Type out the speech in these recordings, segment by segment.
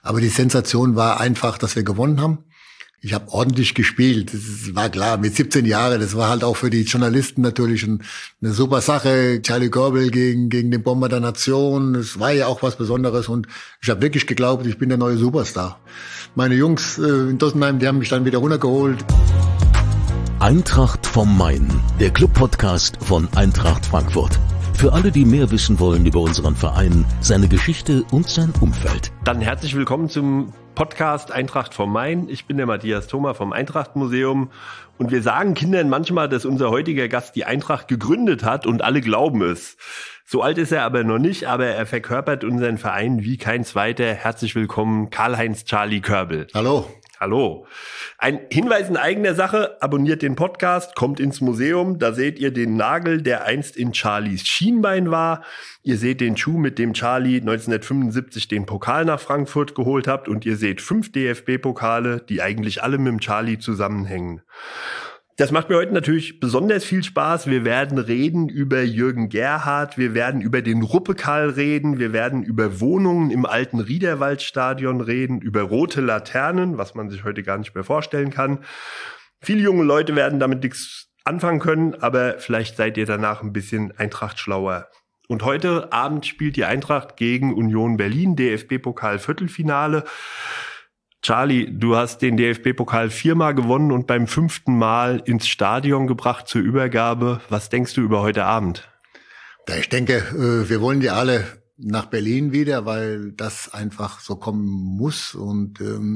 Aber die Sensation war einfach, dass wir gewonnen haben. Ich habe ordentlich gespielt, das war klar, mit 17 Jahren, das war halt auch für die Journalisten natürlich eine super Sache. Charlie Körbel gegen den Bomber der Nation, das war ja auch was Besonderes und ich habe wirklich geglaubt, ich bin der neue Superstar. Meine Jungs in Dossenheim, die haben mich dann wieder runtergeholt. Eintracht vom Main, der Club-Podcast von Eintracht Frankfurt. Für alle, die mehr wissen wollen über unseren Verein, seine Geschichte und sein Umfeld. Dann herzlich willkommen zum Podcast Eintracht vom Main. Ich bin der Matthias Thoma vom Eintracht-Museum und wir sagen Kindern manchmal, dass unser heutiger Gast die Eintracht gegründet hat und alle glauben es. So alt ist er aber noch nicht, aber er verkörpert unseren Verein wie kein zweiter. Herzlich willkommen, Karl-Heinz Charlie Körbel. Hallo. Hallo. Ein Hinweis in eigener Sache, abonniert den Podcast, kommt ins Museum, da seht ihr den Nagel, der einst in Charlies Schienbein war. Ihr seht den Schuh, mit dem Charlie 1975 den Pokal nach Frankfurt geholt habt und ihr seht 5 DFB-Pokale, die eigentlich alle mit dem Charlie zusammenhängen. Das macht mir heute natürlich besonders viel Spaß. Wir werden reden über Jürgen Gerhardt, wir werden über den Ruppekal reden, wir werden über Wohnungen im alten Riederwaldstadion reden, über rote Laternen, was man sich heute gar nicht mehr vorstellen kann. Viele junge Leute werden damit nichts anfangen können, aber vielleicht seid ihr danach ein bisschen Eintracht schlauer. Und heute Abend spielt die Eintracht gegen Union Berlin, DFB-Pokal-Viertelfinale. Charlie, du hast den DFB-Pokal 4-mal gewonnen und beim 5. Mal ins Stadion gebracht zur Übergabe. Was denkst du über heute Abend? Ich denke, wir wollen ja alle nach Berlin wieder, weil das einfach so kommen muss. Und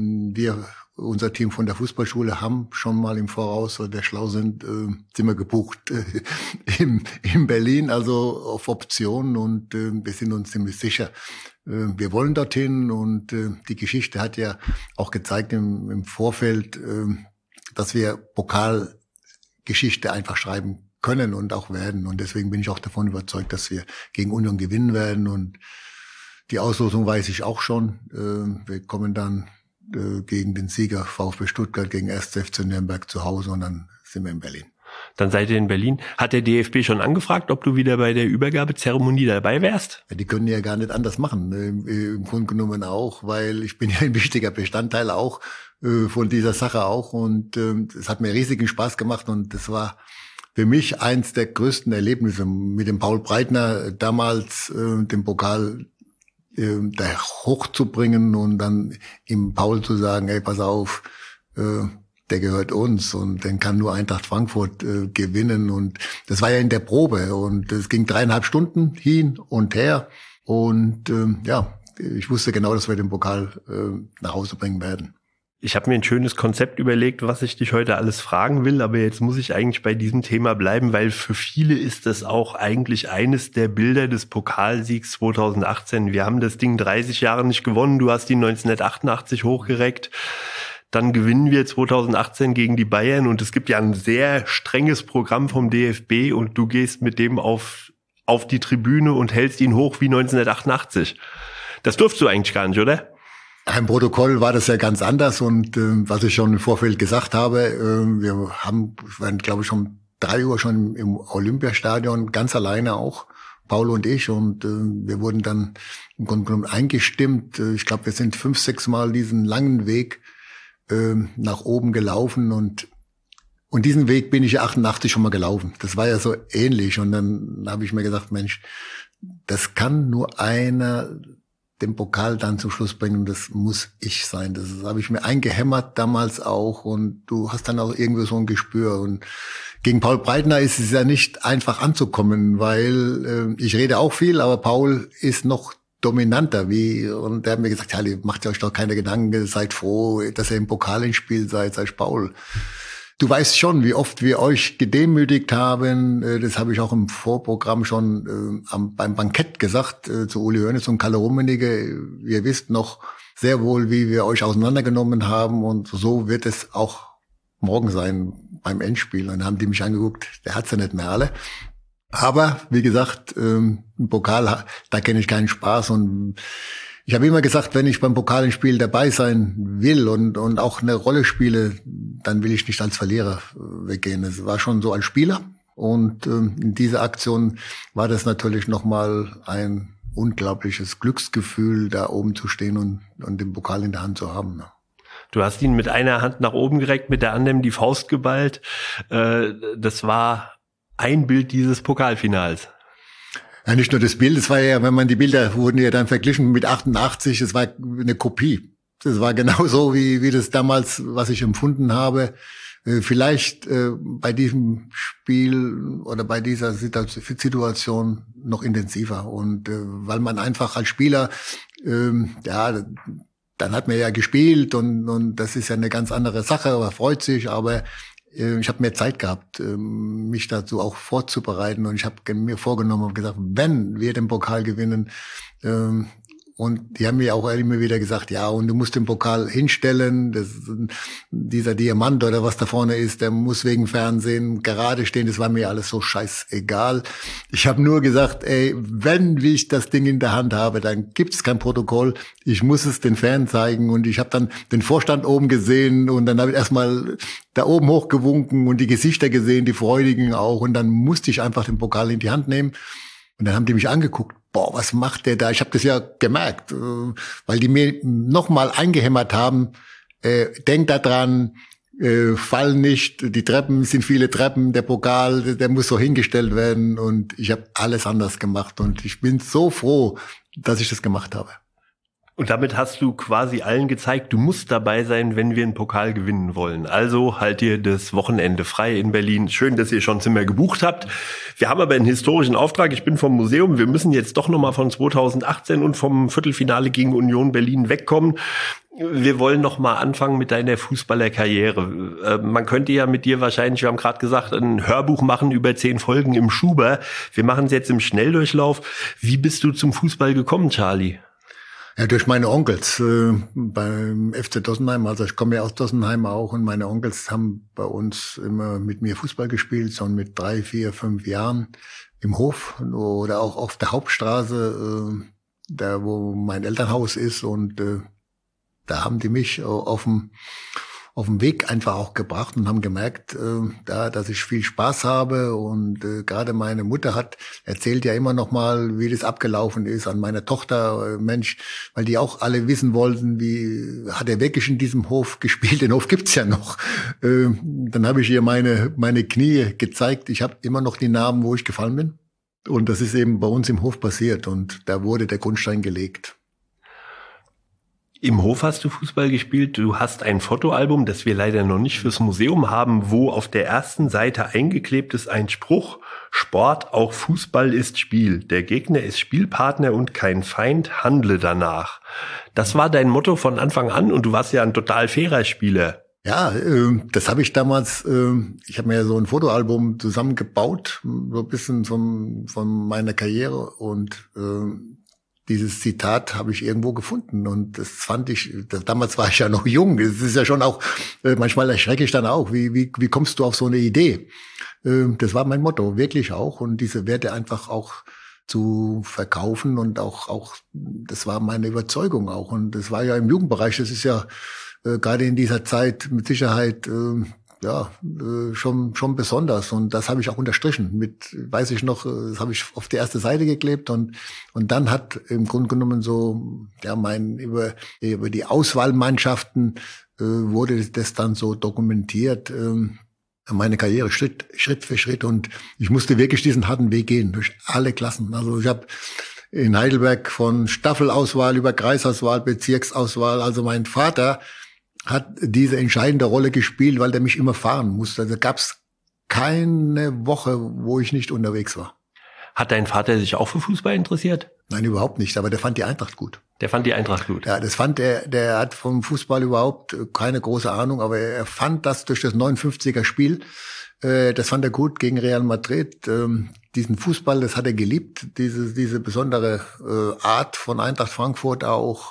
unser Team von der Fußballschule haben schon mal im Voraus, weil wir schlau sind, sind wir gebucht in Berlin, also auf Optionen und wir sind uns ziemlich sicher. Wir wollen dorthin und die Geschichte hat ja auch gezeigt im Vorfeld, dass wir Pokalgeschichte einfach schreiben können und auch werden. Und deswegen bin ich auch davon überzeugt, dass wir gegen Union gewinnen werden. Und die Auslosung weiß ich auch schon. Wir kommen dann gegen den Sieger VfB Stuttgart gegen 1. FC Nürnberg zu Hause und dann sind wir in Berlin. Dann seid ihr in Berlin. Hat der DFB schon angefragt, ob du wieder bei der Übergabezeremonie dabei wärst? Ja, die können ja gar nicht anders machen. Im Grunde genommen auch, weil ich bin ja ein wichtiger Bestandteil auch von dieser Sache auch. Und es hat mir riesigen Spaß gemacht und das war für mich eins der größten Erlebnisse mit dem Paul Breitner damals den Pokal da hochzubringen und dann ihm Paul zu sagen, hey, pass auf, der gehört uns und den kann nur Eintracht Frankfurt gewinnen. Und das war ja in der Probe und es ging 3,5 Stunden hin und her. Und ich wusste genau, dass wir den Pokal nach Hause bringen werden. Ich habe mir ein schönes Konzept überlegt, was ich dich heute alles fragen will, aber jetzt muss ich eigentlich bei diesem Thema bleiben, weil für viele ist das auch eigentlich eines der Bilder des Pokalsiegs 2018. Wir haben das Ding 30 Jahre nicht gewonnen, du hast ihn 1988 hochgereckt. Dann gewinnen wir 2018 gegen die Bayern und es gibt ja ein sehr strenges Programm vom DFB und du gehst mit dem auf die Tribüne und hältst ihn hoch wie 1988. Das durfst du eigentlich gar nicht, oder? Im Protokoll war das ja ganz anders und was ich schon im Vorfeld gesagt habe, wir waren, glaube ich, um 3 Uhr schon im Olympiastadion, ganz alleine auch, Paul und ich, und wir wurden dann im Grunde genommen eingestimmt. Ich glaube, wir sind 5, 6 Mal diesen langen Weg nach oben gelaufen und diesen Weg bin ich ja 88 schon mal gelaufen. Das war ja so ähnlich und dann habe ich mir gesagt, Mensch, das kann nur einer den Pokal dann zum Schluss bringen und das muss ich sein. Das habe ich mir eingehämmert damals auch und du hast dann auch irgendwie so ein Gespür und gegen Paul Breitner ist es ja nicht einfach anzukommen, weil ich rede auch viel, aber Paul ist noch dominanter und der hat mir gesagt, ja, macht euch doch keine Gedanken, seid froh, dass ihr im Pokal ins Spiel seid Paul. Du weißt schon, wie oft wir euch gedemütigt haben. Das habe ich auch im Vorprogramm schon beim Bankett gesagt zu Uli Hoeneß und Kalle Rummenigge. Ihr wisst noch sehr wohl, wie wir euch auseinandergenommen haben und so wird es auch morgen sein beim Endspiel. Und dann haben die mich angeguckt, der hat's ja nicht mehr alle. Aber wie gesagt, im Pokal, da kenne ich keinen Spaß und ich habe immer gesagt, wenn ich beim Pokalspiel dabei sein will und auch eine Rolle spiele, dann will ich nicht als Verlierer weggehen. Es war schon so als Spieler und in dieser Aktion war das natürlich nochmal ein unglaubliches Glücksgefühl, da oben zu stehen und den Pokal in der Hand zu haben. Du hast ihn mit einer Hand nach oben gereckt, mit der anderen die Faust geballt. Das war ein Bild dieses Pokalfinals. Ja, nicht nur das Bild, es war ja, wenn man die Bilder wurden ja dann verglichen mit 88, es war eine Kopie. Das war genauso wie das damals, was ich empfunden habe. Vielleicht bei diesem Spiel oder bei dieser Situation noch intensiver. Und weil man einfach als Spieler, dann hat man ja gespielt und das ist ja eine ganz andere Sache, aber freut sich, aber ich habe mehr Zeit gehabt, mich dazu auch vorzubereiten und ich habe mir vorgenommen und gesagt, wenn wir den Pokal gewinnen, und die haben mir auch immer wieder gesagt, ja, und du musst den Pokal hinstellen, dieser Diamant oder was da vorne ist, der muss wegen Fernsehen gerade stehen, das war mir alles so scheißegal. Ich habe nur gesagt, ey, wenn ich das Ding in der Hand habe, dann gibt's kein Protokoll, ich muss es den Fans zeigen und ich habe dann den Vorstand oben gesehen und dann habe ich erstmal da oben hochgewunken und die Gesichter gesehen, die Freudigen auch und dann musste ich einfach den Pokal in die Hand nehmen und dann haben die mich angeguckt. Boah, was macht der da? Ich habe das ja gemerkt, weil die mir nochmal eingehämmert haben, denk da dran, fall nicht, die Treppen sind viele Treppen, der Pokal, der muss so hingestellt werden und ich habe alles anders gemacht und ich bin so froh, dass ich das gemacht habe. Und damit hast du quasi allen gezeigt, du musst dabei sein, wenn wir einen Pokal gewinnen wollen. Also halt ihr das Wochenende frei in Berlin. Schön, dass ihr schon Zimmer gebucht habt. Wir haben aber einen historischen Auftrag. Ich bin vom Museum. Wir müssen jetzt doch nochmal von 2018 und vom Viertelfinale gegen Union Berlin wegkommen. Wir wollen noch mal anfangen mit deiner Fußballerkarriere. Man könnte ja mit dir wahrscheinlich, wir haben gerade gesagt, ein Hörbuch machen über 10 Folgen im Schuber. Wir machen es jetzt im Schnelldurchlauf. Wie bist du zum Fußball gekommen, Charlie? Ja, durch meine Onkels beim FC Dossenheim. Also ich komme ja aus Dossenheim auch und meine Onkels haben bei uns immer mit mir Fußball gespielt, schon mit 3, 4, 5 Jahren im Hof oder auch auf der Hauptstraße, da wo mein Elternhaus ist und da haben die mich auf dem Weg einfach auch gebracht und haben gemerkt, dass ich viel Spaß habe und gerade meine Mutter erzählt ja immer noch mal, wie das abgelaufen ist an meiner Tochter, Mensch, weil die auch alle wissen wollten, wie hat er wirklich in diesem Hof gespielt, den Hof gibt's ja noch. Dann habe ich ihr meine Knie gezeigt, ich habe immer noch die Narben, wo ich gefallen bin und das ist eben bei uns im Hof passiert und da wurde der Grundstein gelegt. Im Hof hast du Fußball gespielt. Du hast ein Fotoalbum, das wir leider noch nicht fürs Museum haben, wo auf der ersten Seite eingeklebt ist ein Spruch: Sport, auch Fußball ist Spiel. Der Gegner ist Spielpartner und kein Feind, handle danach. Das war dein Motto von Anfang an und du warst ja ein total fairer Spieler. Ja, das habe ich damals, ich habe mir so ein Fotoalbum zusammengebaut, so ein bisschen von meiner Karriere und dieses Zitat habe ich irgendwo gefunden und das fand ich, damals war ich ja noch jung, das ist ja schon auch, manchmal erschrecke ich dann auch, wie kommst du auf so eine Idee? Das war mein Motto, wirklich auch und diese Werte einfach auch zu verkaufen und auch, das war meine Überzeugung auch und das war ja im Jugendbereich, das ist ja gerade in dieser Zeit mit Sicherheit schon besonders und das habe ich auch unterstrichen mit, weiß ich noch, das habe ich auf die erste Seite geklebt und dann hat im Grunde genommen so über die Auswahlmannschaften wurde das dann so dokumentiert, meine Karriere Schritt für Schritt und ich musste wirklich diesen harten Weg gehen durch alle Klassen. Also ich habe in Heidelberg von Staffelauswahl über Kreisauswahl, Bezirksauswahl, also mein Vater hat diese entscheidende Rolle gespielt, weil der mich immer fahren musste. Also gab es keine Woche, wo ich nicht unterwegs war. Hat dein Vater sich auch für Fußball interessiert? Nein, überhaupt nicht, aber der fand die Eintracht gut. Der fand die Eintracht gut? Ja, das fand der hat vom Fußball überhaupt keine große Ahnung, aber er fand das durch das 59er Spiel, das fand er gut gegen Real Madrid. Diesen Fußball, das hat er geliebt, diese besondere Art von Eintracht Frankfurt auch,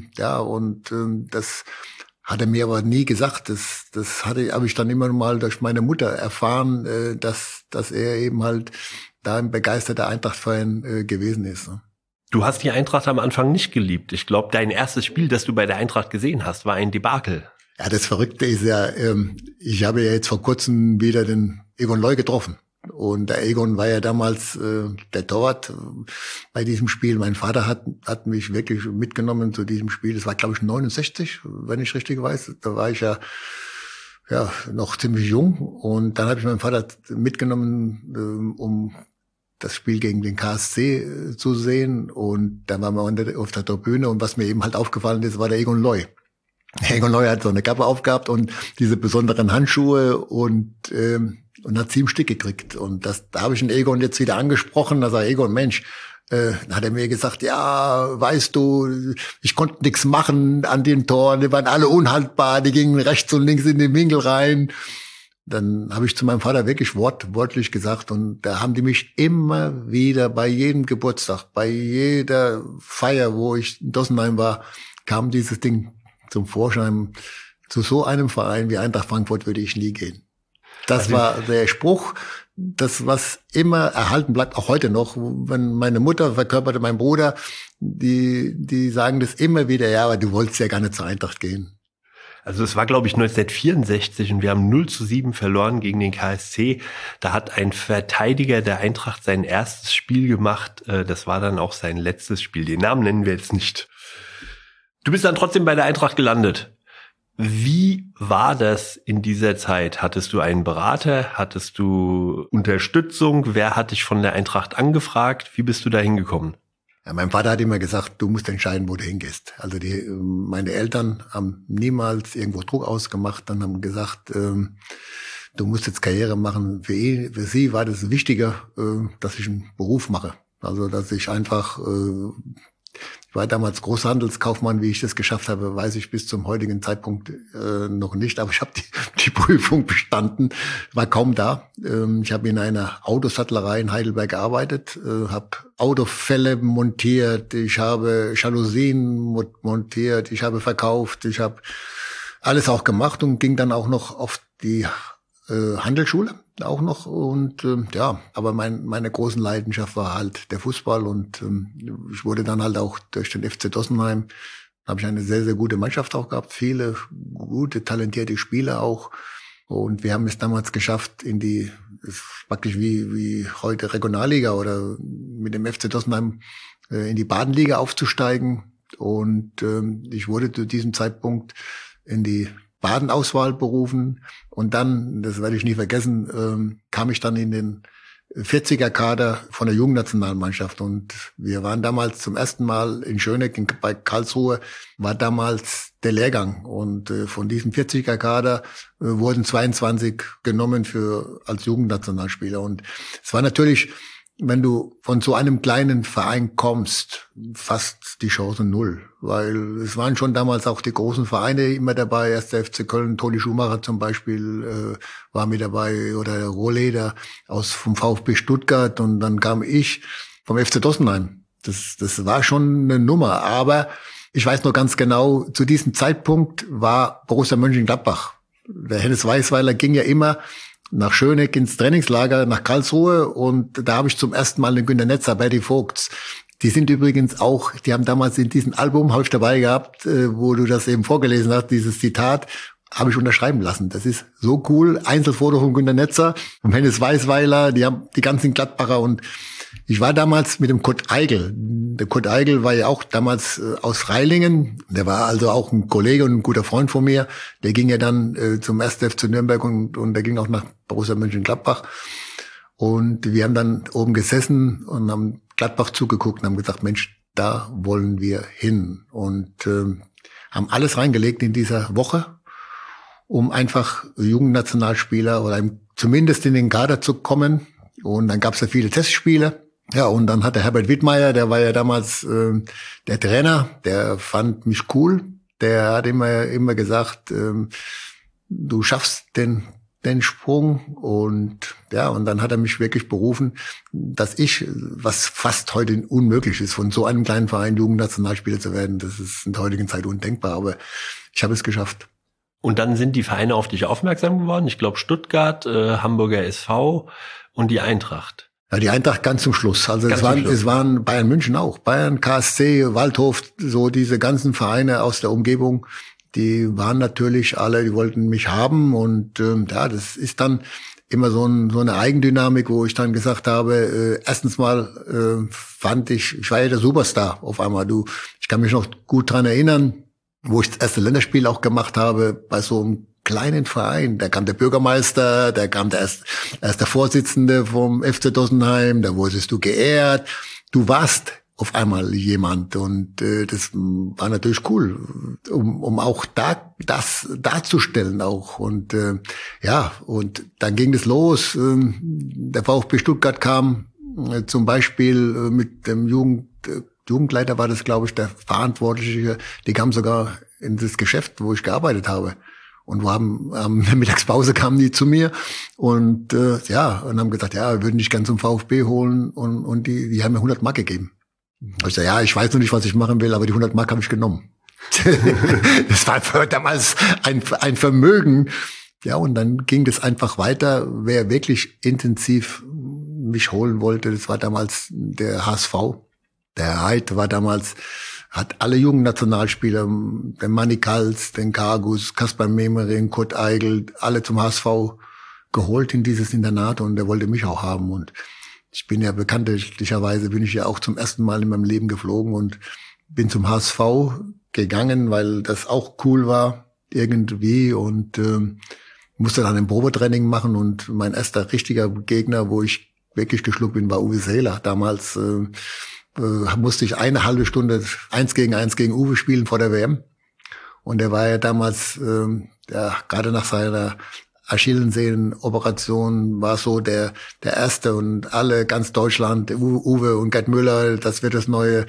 das hat er mir aber nie gesagt. Das habe ich dann immer mal durch meine Mutter erfahren, dass er eben halt da ein begeisterter Eintracht-Fan gewesen ist. Ne? Du hast die Eintracht am Anfang nicht geliebt. Ich glaube, dein erstes Spiel, das du bei der Eintracht gesehen hast, war ein Debakel. Ja, das Verrückte ist ja, ich habe ja jetzt vor kurzem wieder den Egon Leu getroffen. Und der Egon war ja damals der Torwart bei diesem Spiel. Mein Vater hat mich wirklich mitgenommen zu diesem Spiel. Das war, glaube ich, 69, wenn ich richtig weiß. Da war ich ja noch ziemlich jung. Und dann habe ich meinen Vater mitgenommen, um das Spiel gegen den KSC zu sehen. Und dann waren wir auf der Tribüne. Und was mir eben halt aufgefallen ist, war der Egon Loy. Egon Loy hat so eine Kappe aufgehabt und diese besonderen Handschuhe und hat 7 Stück gekriegt. Und da habe ich den Egon jetzt wieder angesprochen. Da sagt Egon, Mensch, dann hat er mir gesagt, ja, weißt du, ich konnte nichts machen an den Toren, die waren alle unhaltbar, die gingen rechts und links in den Winkel rein. Dann habe ich zu meinem Vater wirklich wortwörtlich gesagt, und da haben die mich immer wieder bei jedem Geburtstag, bei jeder Feier, wo ich in Dossenheim war, kam dieses Ding zum Vorschein. Zu so einem Verein wie Eintracht Frankfurt würde ich nie gehen. Das war der Spruch, das was immer erhalten bleibt, auch heute noch. Wenn meine Mutter verkörperte, mein Bruder, die sagen das immer wieder, ja, aber du wolltest ja gar nicht zur Eintracht gehen. Also es war, glaube ich, 1964 und wir haben 0:7 verloren gegen den KSC. Da hat ein Verteidiger der Eintracht sein erstes Spiel gemacht. Das war dann auch sein letztes Spiel. Den Namen nennen wir jetzt nicht. Du bist dann trotzdem bei der Eintracht gelandet. Wie war das in dieser Zeit? Hattest du einen Berater? Hattest du Unterstützung? Wer hat dich von der Eintracht angefragt? Wie bist du da hingekommen? Ja, mein Vater hat immer gesagt, du musst entscheiden, wo du hingehst. Also meine Eltern haben niemals irgendwo Druck ausgemacht, dann haben gesagt, du musst jetzt Karriere machen. Für sie war das wichtiger, dass ich einen Beruf mache. Also dass ich einfach ich war damals Großhandelskaufmann, wie ich das geschafft habe, weiß ich bis zum heutigen Zeitpunkt noch nicht. Aber ich habe die Prüfung bestanden, war kaum da. Ich habe in einer Autosattlerei in Heidelberg gearbeitet, habe Autofälle montiert, ich habe Jalousien montiert, ich habe verkauft, ich habe alles auch gemacht und ging dann auch noch auf die Handelsschule auch noch und aber meine großen Leidenschaft war halt der Fußball und ich wurde dann halt auch durch den FC Dossenheim, habe ich eine sehr, sehr gute Mannschaft auch gehabt, viele gute, talentierte Spieler auch und wir haben es damals geschafft praktisch wie heute Regionalliga oder mit dem FC Dossenheim in die Badenliga aufzusteigen und ich wurde zu diesem Zeitpunkt in die Badenauswahl berufen und dann, das werde ich nie vergessen, kam ich dann in den 40er-Kader von der Jugendnationalmannschaft und wir waren damals zum ersten Mal in Schöneck bei Karlsruhe, war damals der Lehrgang und von diesem 40er-Kader wurden 22 genommen als Jugendnationalspieler und es war natürlich, wenn du von so einem kleinen Verein kommst, fast die Chance 0. Weil es waren schon damals auch die großen Vereine immer dabei. Erst der FC Köln, Toni Schumacher zum Beispiel war mit dabei oder Rohleder vom VfB Stuttgart. Und dann kam ich vom FC Dossenheim. Das war schon eine Nummer. Aber ich weiß noch ganz genau, zu diesem Zeitpunkt war Borussia Mönchengladbach. Der Hennes Weisweiler ging ja immer nach Schöneck ins Trainingslager nach Karlsruhe und da habe ich zum ersten Mal den Günter Netzer, Berti Vogts. Die sind übrigens auch, die haben damals in diesem Album, habe ich dabei gehabt, wo du das eben vorgelesen hast, dieses Zitat, habe ich unterschreiben lassen. Das ist so cool. Einzelfoto von Günter Netzer, vom Hennes Weisweiler, die haben die ganzen Gladbacher und ich war damals mit dem Kurt Eigel. Der Kurt Eigel war ja auch damals aus Freilingen. Der war also auch ein Kollege und ein guter Freund von mir. Der ging ja dann zum 1. FC Nürnberg und der ging auch nach Borussia Mönchengladbach. Und wir haben dann oben gesessen und haben Gladbach zugeguckt und haben gesagt, Mensch, da wollen wir hin. Und haben alles reingelegt in dieser Woche, um einfach Jugendnationalspieler oder zumindest in den Kader zu kommen. Und dann gab es ja viele Testspiele. Ja, und dann hat der Herbert Wittmeier, der war ja damals der Trainer, der fand mich cool. Der hat immer gesagt, du schaffst den Sprung. Und ja, und dann hat er mich wirklich berufen, dass was fast heute unmöglich ist, von so einem kleinen Verein Jugendnationalspieler zu werden. Das ist in der heutigen Zeit undenkbar, aber ich habe es geschafft. Und dann sind die Vereine auf dich aufmerksam geworden. Ich glaube Stuttgart, Hamburger SV und die Eintracht. Ja, die Eintracht ganz zum Schluss. Also es waren Bayern München auch. Bayern, KSC, Waldhof, so diese ganzen Vereine aus der Umgebung, die waren natürlich alle, die wollten mich haben. Und das ist dann immer so eine Eigendynamik, wo ich dann gesagt habe, erstens mal fand ich war ja der Superstar auf einmal. Ich kann mich noch gut dran erinnern, wo ich das erste Länderspiel auch gemacht habe, bei so einem kleinen Verein. Da kam der Bürgermeister, da kam erst der Vorsitzende vom FC Dossenheim, da wurdest du geehrt. Du warst auf einmal jemand und das war natürlich cool, um auch das darzustellen auch und und dann ging es los. Der VfB Stuttgart kam zum Beispiel mit dem Jugendleiter war das, glaube ich, der Verantwortliche. Die kamen sogar in das Geschäft, wo ich gearbeitet habe. Und wir haben in der Mittagspause kamen die zu mir und und haben gesagt, ja, wir würden dich gern zum VfB holen und die haben mir 100 Mark gegeben. Ich sag, ja, ich weiß noch nicht, was ich machen will, aber die 100 Mark habe ich genommen. Das war für damals ein Vermögen. Ja, und dann ging das einfach weiter. Wer wirklich intensiv mich holen wollte, das war damals der HSV. Der Heid war damals, hat alle jungen Nationalspieler, den Manni Kals, den Kargus, Kaspar Memering, Kurt Eigel, alle zum HSV geholt in dieses Internat und der wollte mich auch haben. Und ich bin ja bekanntlicherweise, bin ich ja auch zum ersten Mal in meinem Leben geflogen und bin zum HSV gegangen, weil das auch cool war irgendwie und musste dann ein Probetraining machen und mein erster richtiger Gegner, wo ich wirklich geschluckt bin, war Uwe Seeler. Damals musste ich eine halbe Stunde 1 gegen Uwe spielen vor der WM und er war ja damals gerade nach seiner Achillessehnen-Operation war so der erste und alle, ganz Deutschland, Uwe und Gerd Müller, das wird das neue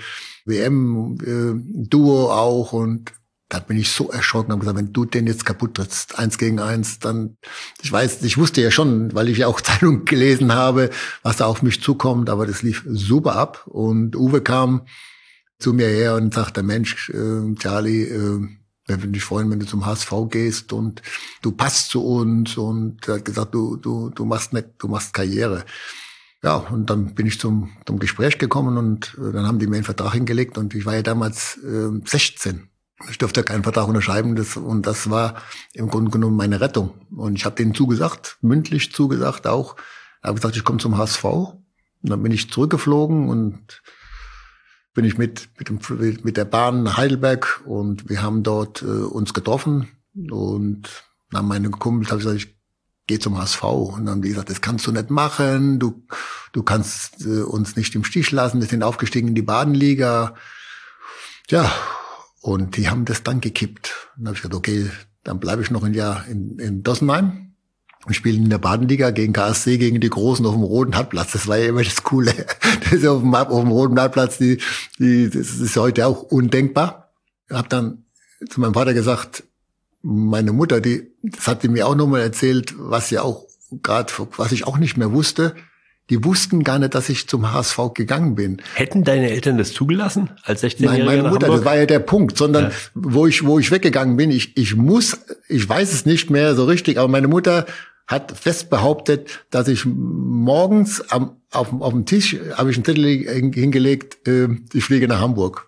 WM-Duo auch und da bin ich so erschrocken und habe gesagt, wenn du den jetzt kaputt trittst, 1 gegen 1, dann, ich wusste ja schon, weil ich ja auch Zeitung gelesen habe, was da auf mich zukommt, aber das lief super ab und Uwe kam zu mir her und sagte, Mensch, Charlie, wir würden dich freuen, wenn du zum HSV gehst und du passt zu uns und er hat gesagt, du machst Karriere. Ja, und dann bin ich zum Gespräch gekommen und dann haben die mir einen Vertrag hingelegt und ich war ja damals 16. Ich durfte keinen Vertrag unterschreiben und das war im Grunde genommen meine Rettung. Und ich habe denen zugesagt, mündlich zugesagt auch. Ich habe gesagt, ich komme zum HSV. Und dann bin ich zurückgeflogen und bin ich mit der Bahn nach Heidelberg und wir haben dort uns getroffen und dann meine Kumpels habe ich gesagt, ich gehe zum HSV und dann haben die gesagt, das kannst du nicht machen, du kannst uns nicht im Stich lassen, wir sind aufgestiegen in die Badenliga. Ja, und die haben das dann gekippt. Und dann habe ich gesagt, okay, dann bleibe ich noch ein Jahr in Dossenheim. Wir spielen in der Badenliga gegen KSC, gegen die Großen auf dem Roten Hartplatz. Das war ja immer das Coole. Das ist auf dem Roten Hartplatz, das ist heute auch undenkbar. Ich habe dann zu meinem Vater gesagt, meine Mutter, das hat die mir auch nochmal erzählt, was ich auch nicht mehr wusste. Die wussten gar nicht, dass ich zum HSV gegangen bin. Hätten deine Eltern das zugelassen als 16-Jähriger? Nein, meine Mutter, das war ja der Punkt, sondern wo ich weggegangen bin, ich weiß es nicht mehr so richtig, aber meine Mutter hat fest behauptet, dass ich morgens auf dem Tisch habe ich einen Zettel hingelegt, ich fliege nach Hamburg.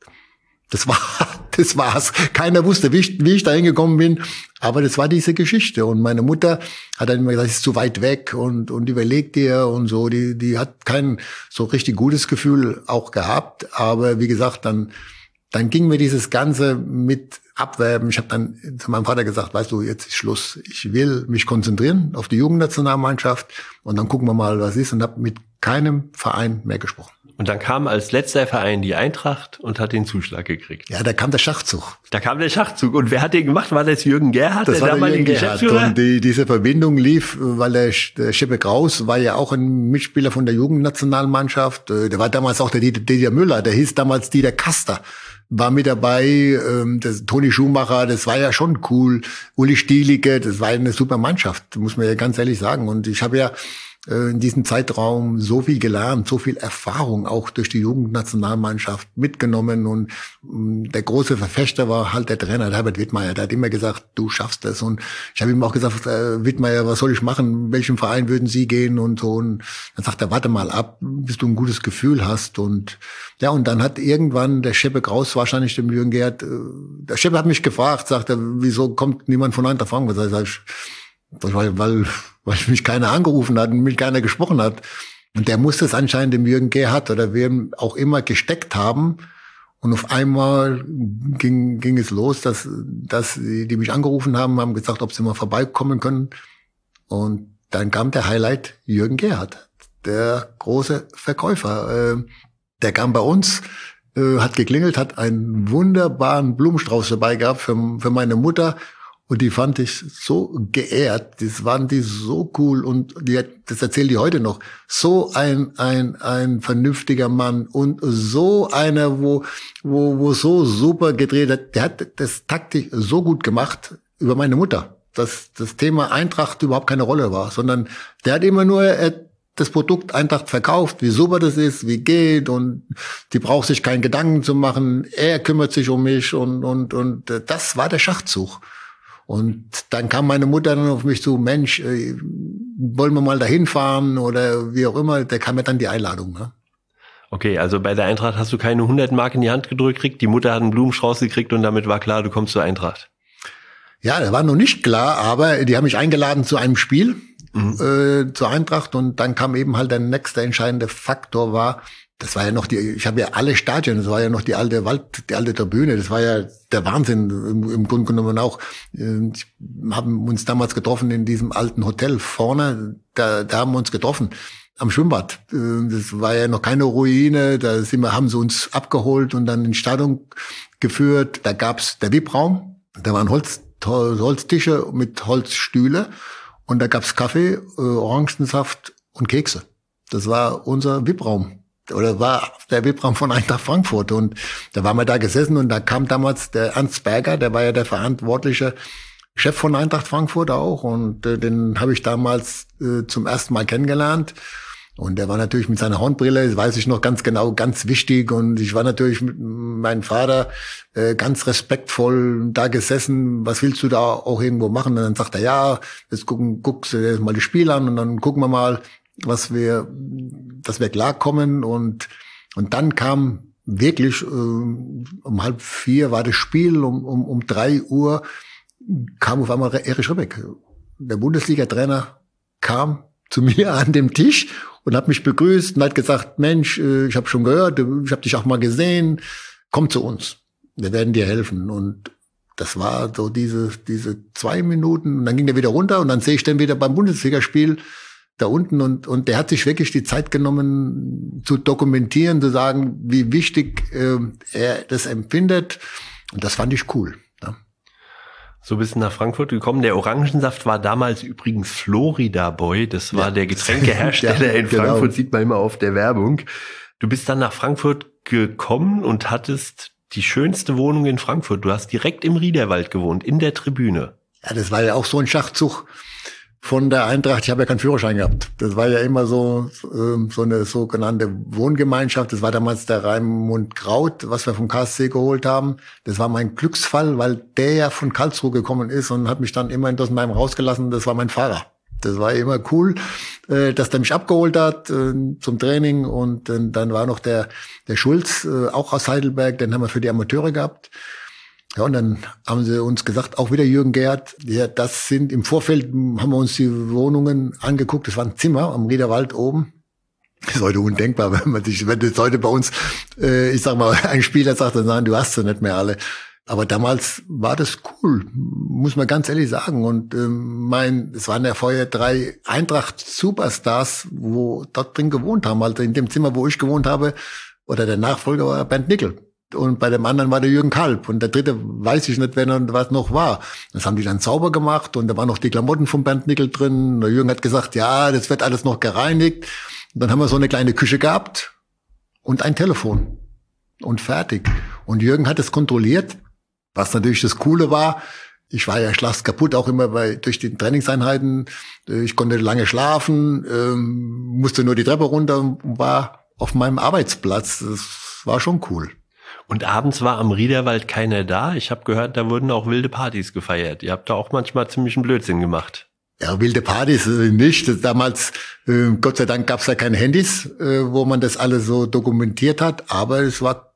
Das war's. Keiner wusste, wie ich da hingekommen bin, aber das war diese Geschichte. Und meine Mutter hat dann immer gesagt, es ist zu weit weg und überlegt dir und so. Die hat kein so richtig gutes Gefühl auch gehabt. Aber wie gesagt, dann ging mir dieses Ganze mit Abwerben. Ich habe dann zu meinem Vater gesagt, weißt du, jetzt ist Schluss. Ich will mich konzentrieren auf die Jugendnationalmannschaft und dann gucken wir mal, was ist. Und habe mit keinem Verein mehr gesprochen. Und dann kam als letzter Verein die Eintracht und hat den Zuschlag gekriegt. Ja, da kam der Schachzug. Und wer hat den gemacht? War das Jürgen Gerhardt, der damalige Geschäftsführer? Und diese Verbindung lief, weil der Scheppe Kraus war ja auch ein Mitspieler von der Jugendnationalmannschaft. Der war damals auch der Dieter Müller, der hieß damals Dieter Kaster. War mit dabei, Toni Schumacher, das war ja schon cool. Uli Stielicke, das war eine super Mannschaft, muss man ja ganz ehrlich sagen. Und ich habe ja in diesem Zeitraum so viel gelernt, so viel Erfahrung auch durch die Jugendnationalmannschaft mitgenommen und der große Verfechter war halt der Trainer, der Herbert Wittmeier, der hat immer gesagt, du schaffst das und ich habe ihm auch gesagt, Wittmeier, was soll ich machen, in welchem Verein würden Sie gehen und so und dann sagt er, warte mal ab, bis du ein gutes Gefühl hast und ja und dann hat irgendwann der Scheppe Kraus wahrscheinlich dem Jürgen Gerhardt, der Scheppe hat mich gefragt, sagt er, wieso kommt niemand von Eintracht Frankfurt, sag ich, weil mich keiner angerufen hat und mich keiner gesprochen hat. Und der muss es anscheinend dem Jürgen Gerhardt oder wem auch immer gesteckt haben. Und auf einmal ging es los, dass die mich angerufen haben gesagt, ob sie mal vorbeikommen können. Und dann kam der Highlight Jürgen Gerhardt, der große Verkäufer. Der kam bei uns, hat geklingelt, hat einen wunderbaren Blumenstrauß dabei gehabt für meine Mutter. Und die fand ich so geehrt. Das waren die so cool. Und das erzählt die heute noch. So ein vernünftiger Mann und so einer, wo so super gedreht hat. Der hat das taktisch so gut gemacht über meine Mutter, dass das Thema Eintracht überhaupt keine Rolle war, sondern der hat immer nur das Produkt Eintracht verkauft, wie super das ist, wie geht, und die braucht sich keinen Gedanken zu machen. Er kümmert sich um mich und das war der Schachzug. Und dann kam meine Mutter dann auf mich zu, Mensch, wollen wir mal dahin fahren oder wie auch immer. Da kam ja dann die Einladung. Ne? Okay, also bei der Eintracht hast du keine 100 Mark in die Hand gedrückt gekriegt, die Mutter hat einen Blumenstrauß gekriegt und damit war klar, du kommst zur Eintracht. Ja, das war noch nicht klar, aber die haben mich eingeladen zu einem Spiel, zur Eintracht, und dann kam eben halt der nächste entscheidende Faktor war, das war ja noch ich habe ja alle Stadien, das war ja noch die alte Tribüne, das war ja der Wahnsinn im Grunde genommen auch. Wir haben uns damals getroffen in diesem alten Hotel vorne, da haben wir uns getroffen am Schwimmbad. Das war ja noch keine Ruine, haben sie uns abgeholt und dann ins Stadion geführt. Da gab's der VIP-Raum, da waren Holztische mit Holzstühle und da gab's Kaffee, Orangensaft und Kekse. Das war unser VIP-Raum. Oder war der VIP-Raum von Eintracht Frankfurt. Und da waren wir da gesessen und da kam damals der Ernst Berger, der war ja der verantwortliche Chef von Eintracht Frankfurt auch. Und den habe ich damals zum ersten Mal kennengelernt. Und der war natürlich mit seiner Hornbrille, das weiß ich noch ganz genau, ganz wichtig. Und ich war natürlich mit meinem Vater ganz respektvoll da gesessen. Was willst du da auch irgendwo machen? Und dann sagt er, ja, jetzt guckst du dir mal die Spiele an und dann gucken wir mal, dass wir klarkommen, und dann kam wirklich um 3:30 war das Spiel, um 3 Uhr kam auf einmal Erich Ribbeck, der Bundesliga-Trainer, kam zu mir an dem Tisch und hat mich begrüßt und hat gesagt, Mensch, ich habe schon gehört, ich habe dich auch mal gesehen, komm zu uns, wir werden dir helfen. Und das war so diese 2 Minuten, und dann ging der wieder runter und dann sehe ich den wieder beim Bundesligaspiel da unten, und der hat sich wirklich die Zeit genommen zu dokumentieren, zu sagen, wie wichtig er das empfindet, und das fand ich cool. Ja. So bist du nach Frankfurt gekommen. Der Orangensaft war damals übrigens Florida Boy, das war der Getränkehersteller in Frankfurt, genau. Sieht man immer auf der Werbung. Du bist dann nach Frankfurt gekommen und hattest die schönste Wohnung in Frankfurt. Du hast direkt im Riederwald gewohnt, in der Tribüne. Ja, das war ja auch so ein Schachzug von der Eintracht. Ich habe ja keinen Führerschein gehabt. Das war ja immer so eine sogenannte Wohngemeinschaft. Das war damals der Raimund Kraut, was wir vom KSC geholt haben. Das war mein Glücksfall, weil der ja von Karlsruhe gekommen ist und hat mich dann immer in Dossenheim rausgelassen. Das war mein Fahrer. Das war immer cool, dass der mich abgeholt hat zum Training. Und dann war noch der Schulz, auch aus Heidelberg, den haben wir für die Amateure gehabt. Ja, und dann haben sie uns gesagt, auch wieder Jürgen Gerhardt, ja, im Vorfeld haben wir uns die Wohnungen angeguckt, das war ein Zimmer am Riederwald oben. Das ist heute undenkbar, wenn das heute bei uns, ich sag mal, ein Spieler sagt, dann sagen, du hast sie nicht mehr alle. Aber damals war das cool, muss man ganz ehrlich sagen. Und es waren ja vorher 3 Eintracht-Superstars, wo dort drin gewohnt haben. Also in dem Zimmer, wo ich gewohnt habe, oder der Nachfolger war Bernd Nickel. Und bei dem anderen war der Jürgen Kalb. Und der dritte weiß ich nicht, was noch war. Das haben die dann sauber gemacht und da waren noch die Klamotten von Bernd Nickel drin. Der Jürgen hat gesagt, ja, das wird alles noch gereinigt. Und dann haben wir so eine kleine Küche gehabt und ein Telefon. Und fertig. Und Jürgen hat es kontrolliert, was natürlich das Coole war. Ich war ja schlafskaputt, auch immer durch die Trainingseinheiten. Ich konnte lange schlafen, musste nur die Treppe runter und war auf meinem Arbeitsplatz. Das war schon cool. Und abends war am Riederwald keiner da. Ich habe gehört, da wurden auch wilde Partys gefeiert. Ihr habt da auch manchmal ziemlich einen Blödsinn gemacht. Ja, wilde Partys nicht. Damals, Gott sei Dank, gab's ja keine Handys, wo man das alles so dokumentiert hat. Aber es war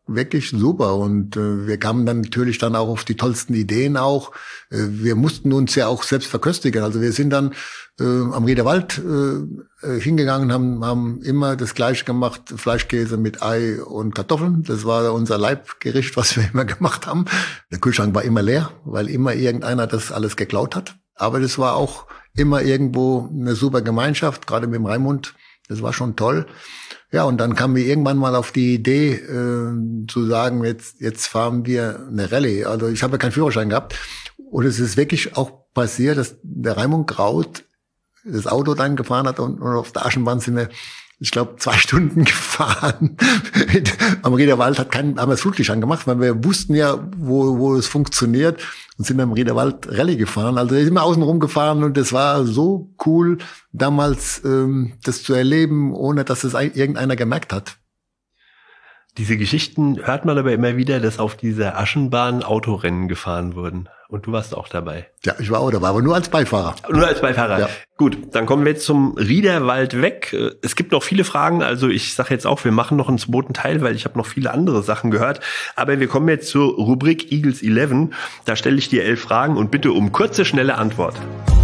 wirklich super und wir kamen dann natürlich dann auch auf die tollsten Ideen auch. Wir mussten uns ja auch selbst verköstigen. Also wir sind dann am Riederwald hingegangen, haben immer das Gleiche gemacht, Fleischkäse mit Ei und Kartoffeln. Das war unser Leibgericht, was wir immer gemacht haben. Der Kühlschrank war immer leer, weil immer irgendeiner das alles geklaut hat. Aber das war auch immer irgendwo eine super Gemeinschaft, gerade mit dem Raimund. Das war schon toll. Ja, und dann kamen wir irgendwann mal auf die Idee, zu sagen, jetzt fahren wir eine Rallye. Also ich habe ja keinen Führerschein gehabt. Und es ist wirklich auch passiert, dass der Raimund Kraut das Auto dann gefahren hat und auf der Aschenbahn sind wir, ich glaube, 2 Stunden gefahren. Am Riederwald haben wir das Flutlicht angemacht, weil wir wussten ja, wo es funktioniert und sind am Riederwald Rallye gefahren. Also sind wir außen rum gefahren und das war so cool, damals das zu erleben, ohne dass es irgendeiner gemerkt hat. Diese Geschichten hört man aber immer wieder, dass auf dieser Aschenbahn Autorennen gefahren wurden. Und du warst auch dabei. Ja, ich war auch dabei, aber nur als Beifahrer. Nur als Beifahrer. Ja. Gut, dann kommen wir jetzt zum Riederwald weg. Es gibt noch viele Fragen, also ich sage jetzt auch, wir machen noch einen zweiten Teil, weil ich habe noch viele andere Sachen gehört. Aber wir kommen jetzt zur Rubrik Eagles 11. Da stelle ich dir 11 Fragen und bitte um kurze, schnelle Antwort.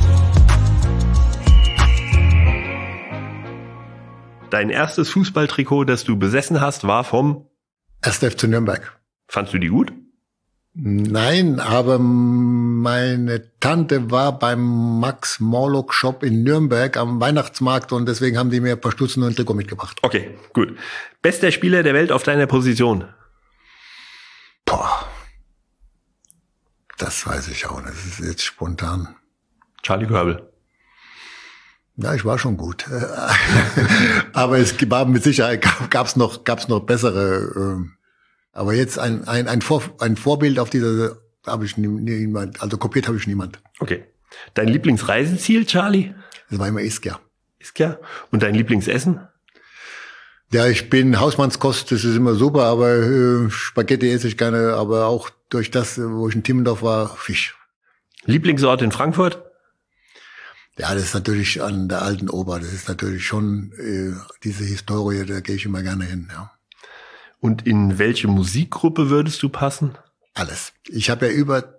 Dein erstes Fußballtrikot, das du besessen hast, war vom 1. FC Nürnberg. Fandst du die gut? Nein, aber meine Tante war beim Max Morlock Shop in Nürnberg am Weihnachtsmarkt und deswegen haben die mir ein paar Stutzen und ein Trikot mitgebracht. Okay, gut. Bester Spieler der Welt auf deiner Position? Boah, das weiß ich auch nicht. Das ist jetzt spontan. Charlie Körbel. Ja, ich war schon gut. Aber es war mit Sicherheit, gab's noch bessere. Aber jetzt ein Vorbild auf dieser habe ich niemand, also kopiert habe ich niemand. Okay. Dein Lieblingsreiseziel, Charlie? Das war immer Ischia. Ischia. Und dein Lieblingsessen? Ja, ich bin Hausmannskost, das ist immer super, aber Spaghetti esse ich gerne, aber auch durch das, wo ich in Timmendorf war, Fisch. Lieblingsort in Frankfurt? Ja, das ist natürlich an der Alten Oper, das ist natürlich schon diese Historie, da gehe ich immer gerne hin, ja. Und in welche Musikgruppe würdest du passen? Alles. Ich habe ja über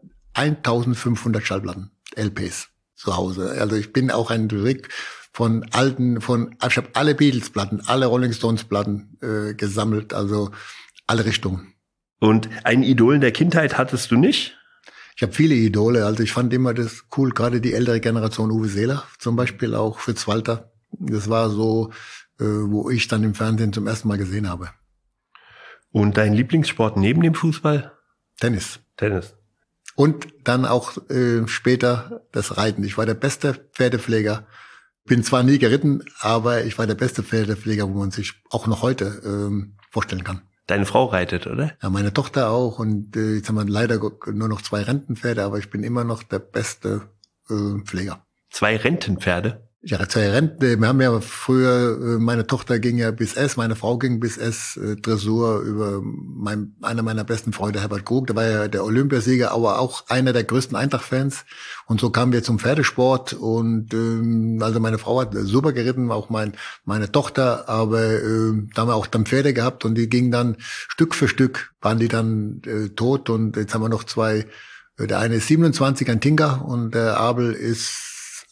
1500 Schallplatten, LPs zu Hause. Also ich bin auch ein Lyrik ich habe alle Beatles-Platten, alle Rolling Stones-Platten gesammelt, also alle Richtungen. Und ein Idol in der Kindheit hattest du nicht? Ich habe viele Idole, also ich fand immer das cool, gerade die ältere Generation, Uwe Seeler zum Beispiel, auch Fritz Walter. Das war so, wo ich dann im Fernsehen zum ersten Mal gesehen habe. Und dein Lieblingssport neben dem Fußball? Tennis. Und dann auch später das Reiten. Ich war der beste Pferdepfleger. Bin zwar nie geritten, aber ich war der beste Pferdepfleger, wo man sich auch noch heute vorstellen kann. Deine Frau reitet, oder? Ja, meine Tochter auch. Und jetzt haben wir leider nur noch 2 Rentenpferde, aber ich bin immer noch der beste Pfleger. 2 Rentenpferde? Ja, 2 Renten. Wir haben ja früher, meine Tochter ging ja bis S, meine Frau ging bis S, Dressur über einer meiner besten Freunde, Herbert Krug, der war ja der Olympiasieger, aber auch einer der größten Eintracht-Fans. Und so kamen wir zum Pferdesport und also meine Frau hat super geritten, auch meine Tochter, aber da haben wir auch dann Pferde gehabt und die gingen dann Stück für Stück, waren die dann tot und jetzt haben wir noch 2, der eine ist 27, ein Tinker und der Abel ist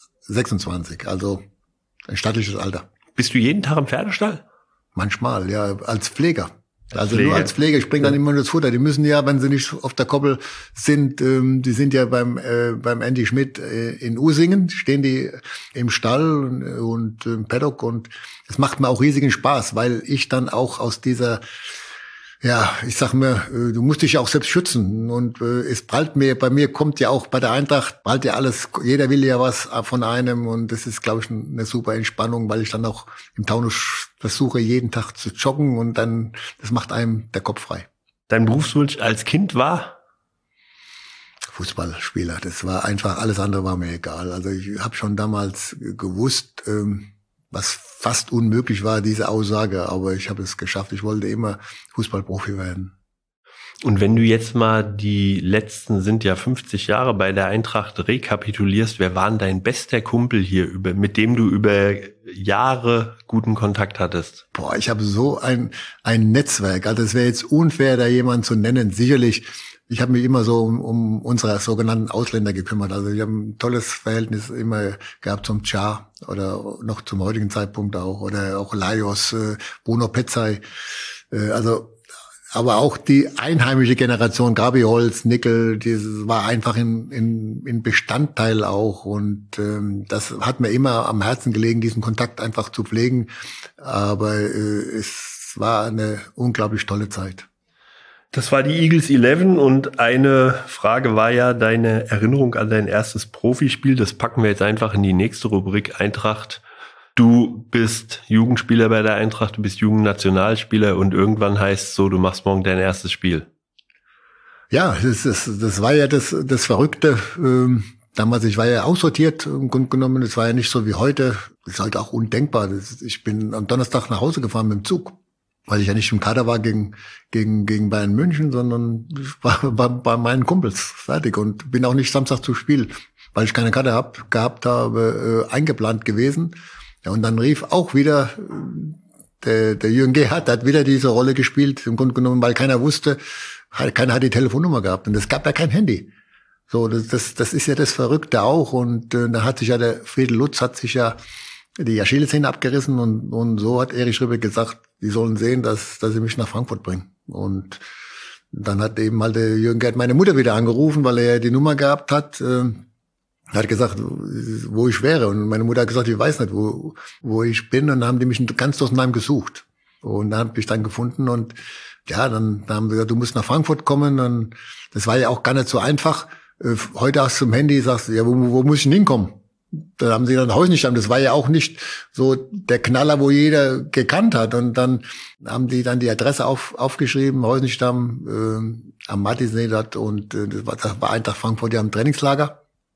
26, also ein stattliches Alter. Bist du jeden Tag im Pferdestall? Manchmal, ja, als Pfleger. Nur als Pfleger. Ich bringe dann immer nur das Futter. Die müssen ja, wenn sie nicht auf der Koppel sind, die sind ja beim Andy Schmidt in Usingen, stehen die im Stall und im Paddock und es macht mir auch riesigen Spaß, weil ich dann auch aus dieser ich sag mir, du musst dich ja auch selbst schützen und es prallt bei mir kommt ja auch bei der Eintracht, prallt ja alles, jeder will ja was von einem und das ist, glaube ich, eine super Entspannung, weil ich dann auch im Taunus versuche, jeden Tag zu joggen und dann, das macht einem der Kopf frei. Dein Berufswunsch als Kind war? Fußballspieler, das war einfach, alles andere war mir egal. Also ich habe schon damals gewusst, was fast unmöglich war, diese Aussage, aber ich habe es geschafft. Ich wollte immer Fußballprofi werden. Und wenn du jetzt mal die letzten, sind ja 50 Jahre bei der Eintracht rekapitulierst, wer war denn dein bester Kumpel hier, mit dem du über Jahre guten Kontakt hattest? Boah, ich habe so ein Netzwerk. Also es wäre jetzt unfair, da jemanden zu nennen. Sicherlich, ich habe mich immer so um unsere sogenannten Ausländer gekümmert. Also ich habe ein tolles Verhältnis immer gehabt zum Cha oder noch zum heutigen Zeitpunkt auch. Oder auch Lajos, Bruno Petzai. Aber auch die einheimische Generation, Gabi Holz, Nickel, das war einfach in Bestandteil auch. Und das hat mir immer am Herzen gelegen, diesen Kontakt einfach zu pflegen. Aber es war eine unglaublich tolle Zeit. Das war die Eagles 11 und eine Frage war ja deine Erinnerung an dein erstes Profispiel. Das packen wir jetzt einfach in die nächste Rubrik Eintracht. Du bist Jugendspieler bei der Eintracht, du bist Jugendnationalspieler und irgendwann heißt es so, du machst morgen dein erstes Spiel. Ja, das war ja das Verrückte. Damals, ich war ja aussortiert im Grunde genommen. Es war ja nicht so wie heute. Das ist halt auch undenkbar. Ich bin am Donnerstag nach Hause gefahren mit dem Zug, weil ich ja nicht im Kader war gegen Bayern München, sondern ich war bei meinen Kumpels fertig und bin auch nicht Samstag zum Spiel, weil ich keine Karte gehabt habe, eingeplant gewesen. Ja, und dann rief auch wieder der Jürgen Gerhardt, hat wieder diese Rolle gespielt, im Grunde genommen, weil keiner wusste, keiner hat die Telefonnummer gehabt und es gab ja kein Handy. So, das ist ja das Verrückte auch und da hat sich ja der Friedel Lutz hat sich ja die Achillessehne abgerissen und so hat Erich Ribbeck gesagt, die sollen sehen, dass sie mich nach Frankfurt bringen. Und dann hat eben halt der Jürgen Gerhardt meine Mutter wieder angerufen, weil er ja die Nummer gehabt hat. Er hat gesagt, wo ich wäre. Und meine Mutter hat gesagt, ich weiß nicht, wo ich bin. Und dann haben die mich ganz durcheinander gesucht. Und da habe ich dann gefunden. Und ja, dann haben sie gesagt, du musst nach Frankfurt kommen. Und das war ja auch gar nicht so einfach. Heute hast du im Handy, sagst du, ja, wo muss ich denn hinkommen? Dann haben sie dann Heusenstamm. Das war ja auch nicht so der Knaller, wo jeder gekannt hat. Und dann haben die dann die Adresse aufgeschrieben, Heusenstamm, am Mattisee dort. Und das war Eintracht Frankfurt ja am Trainingslager.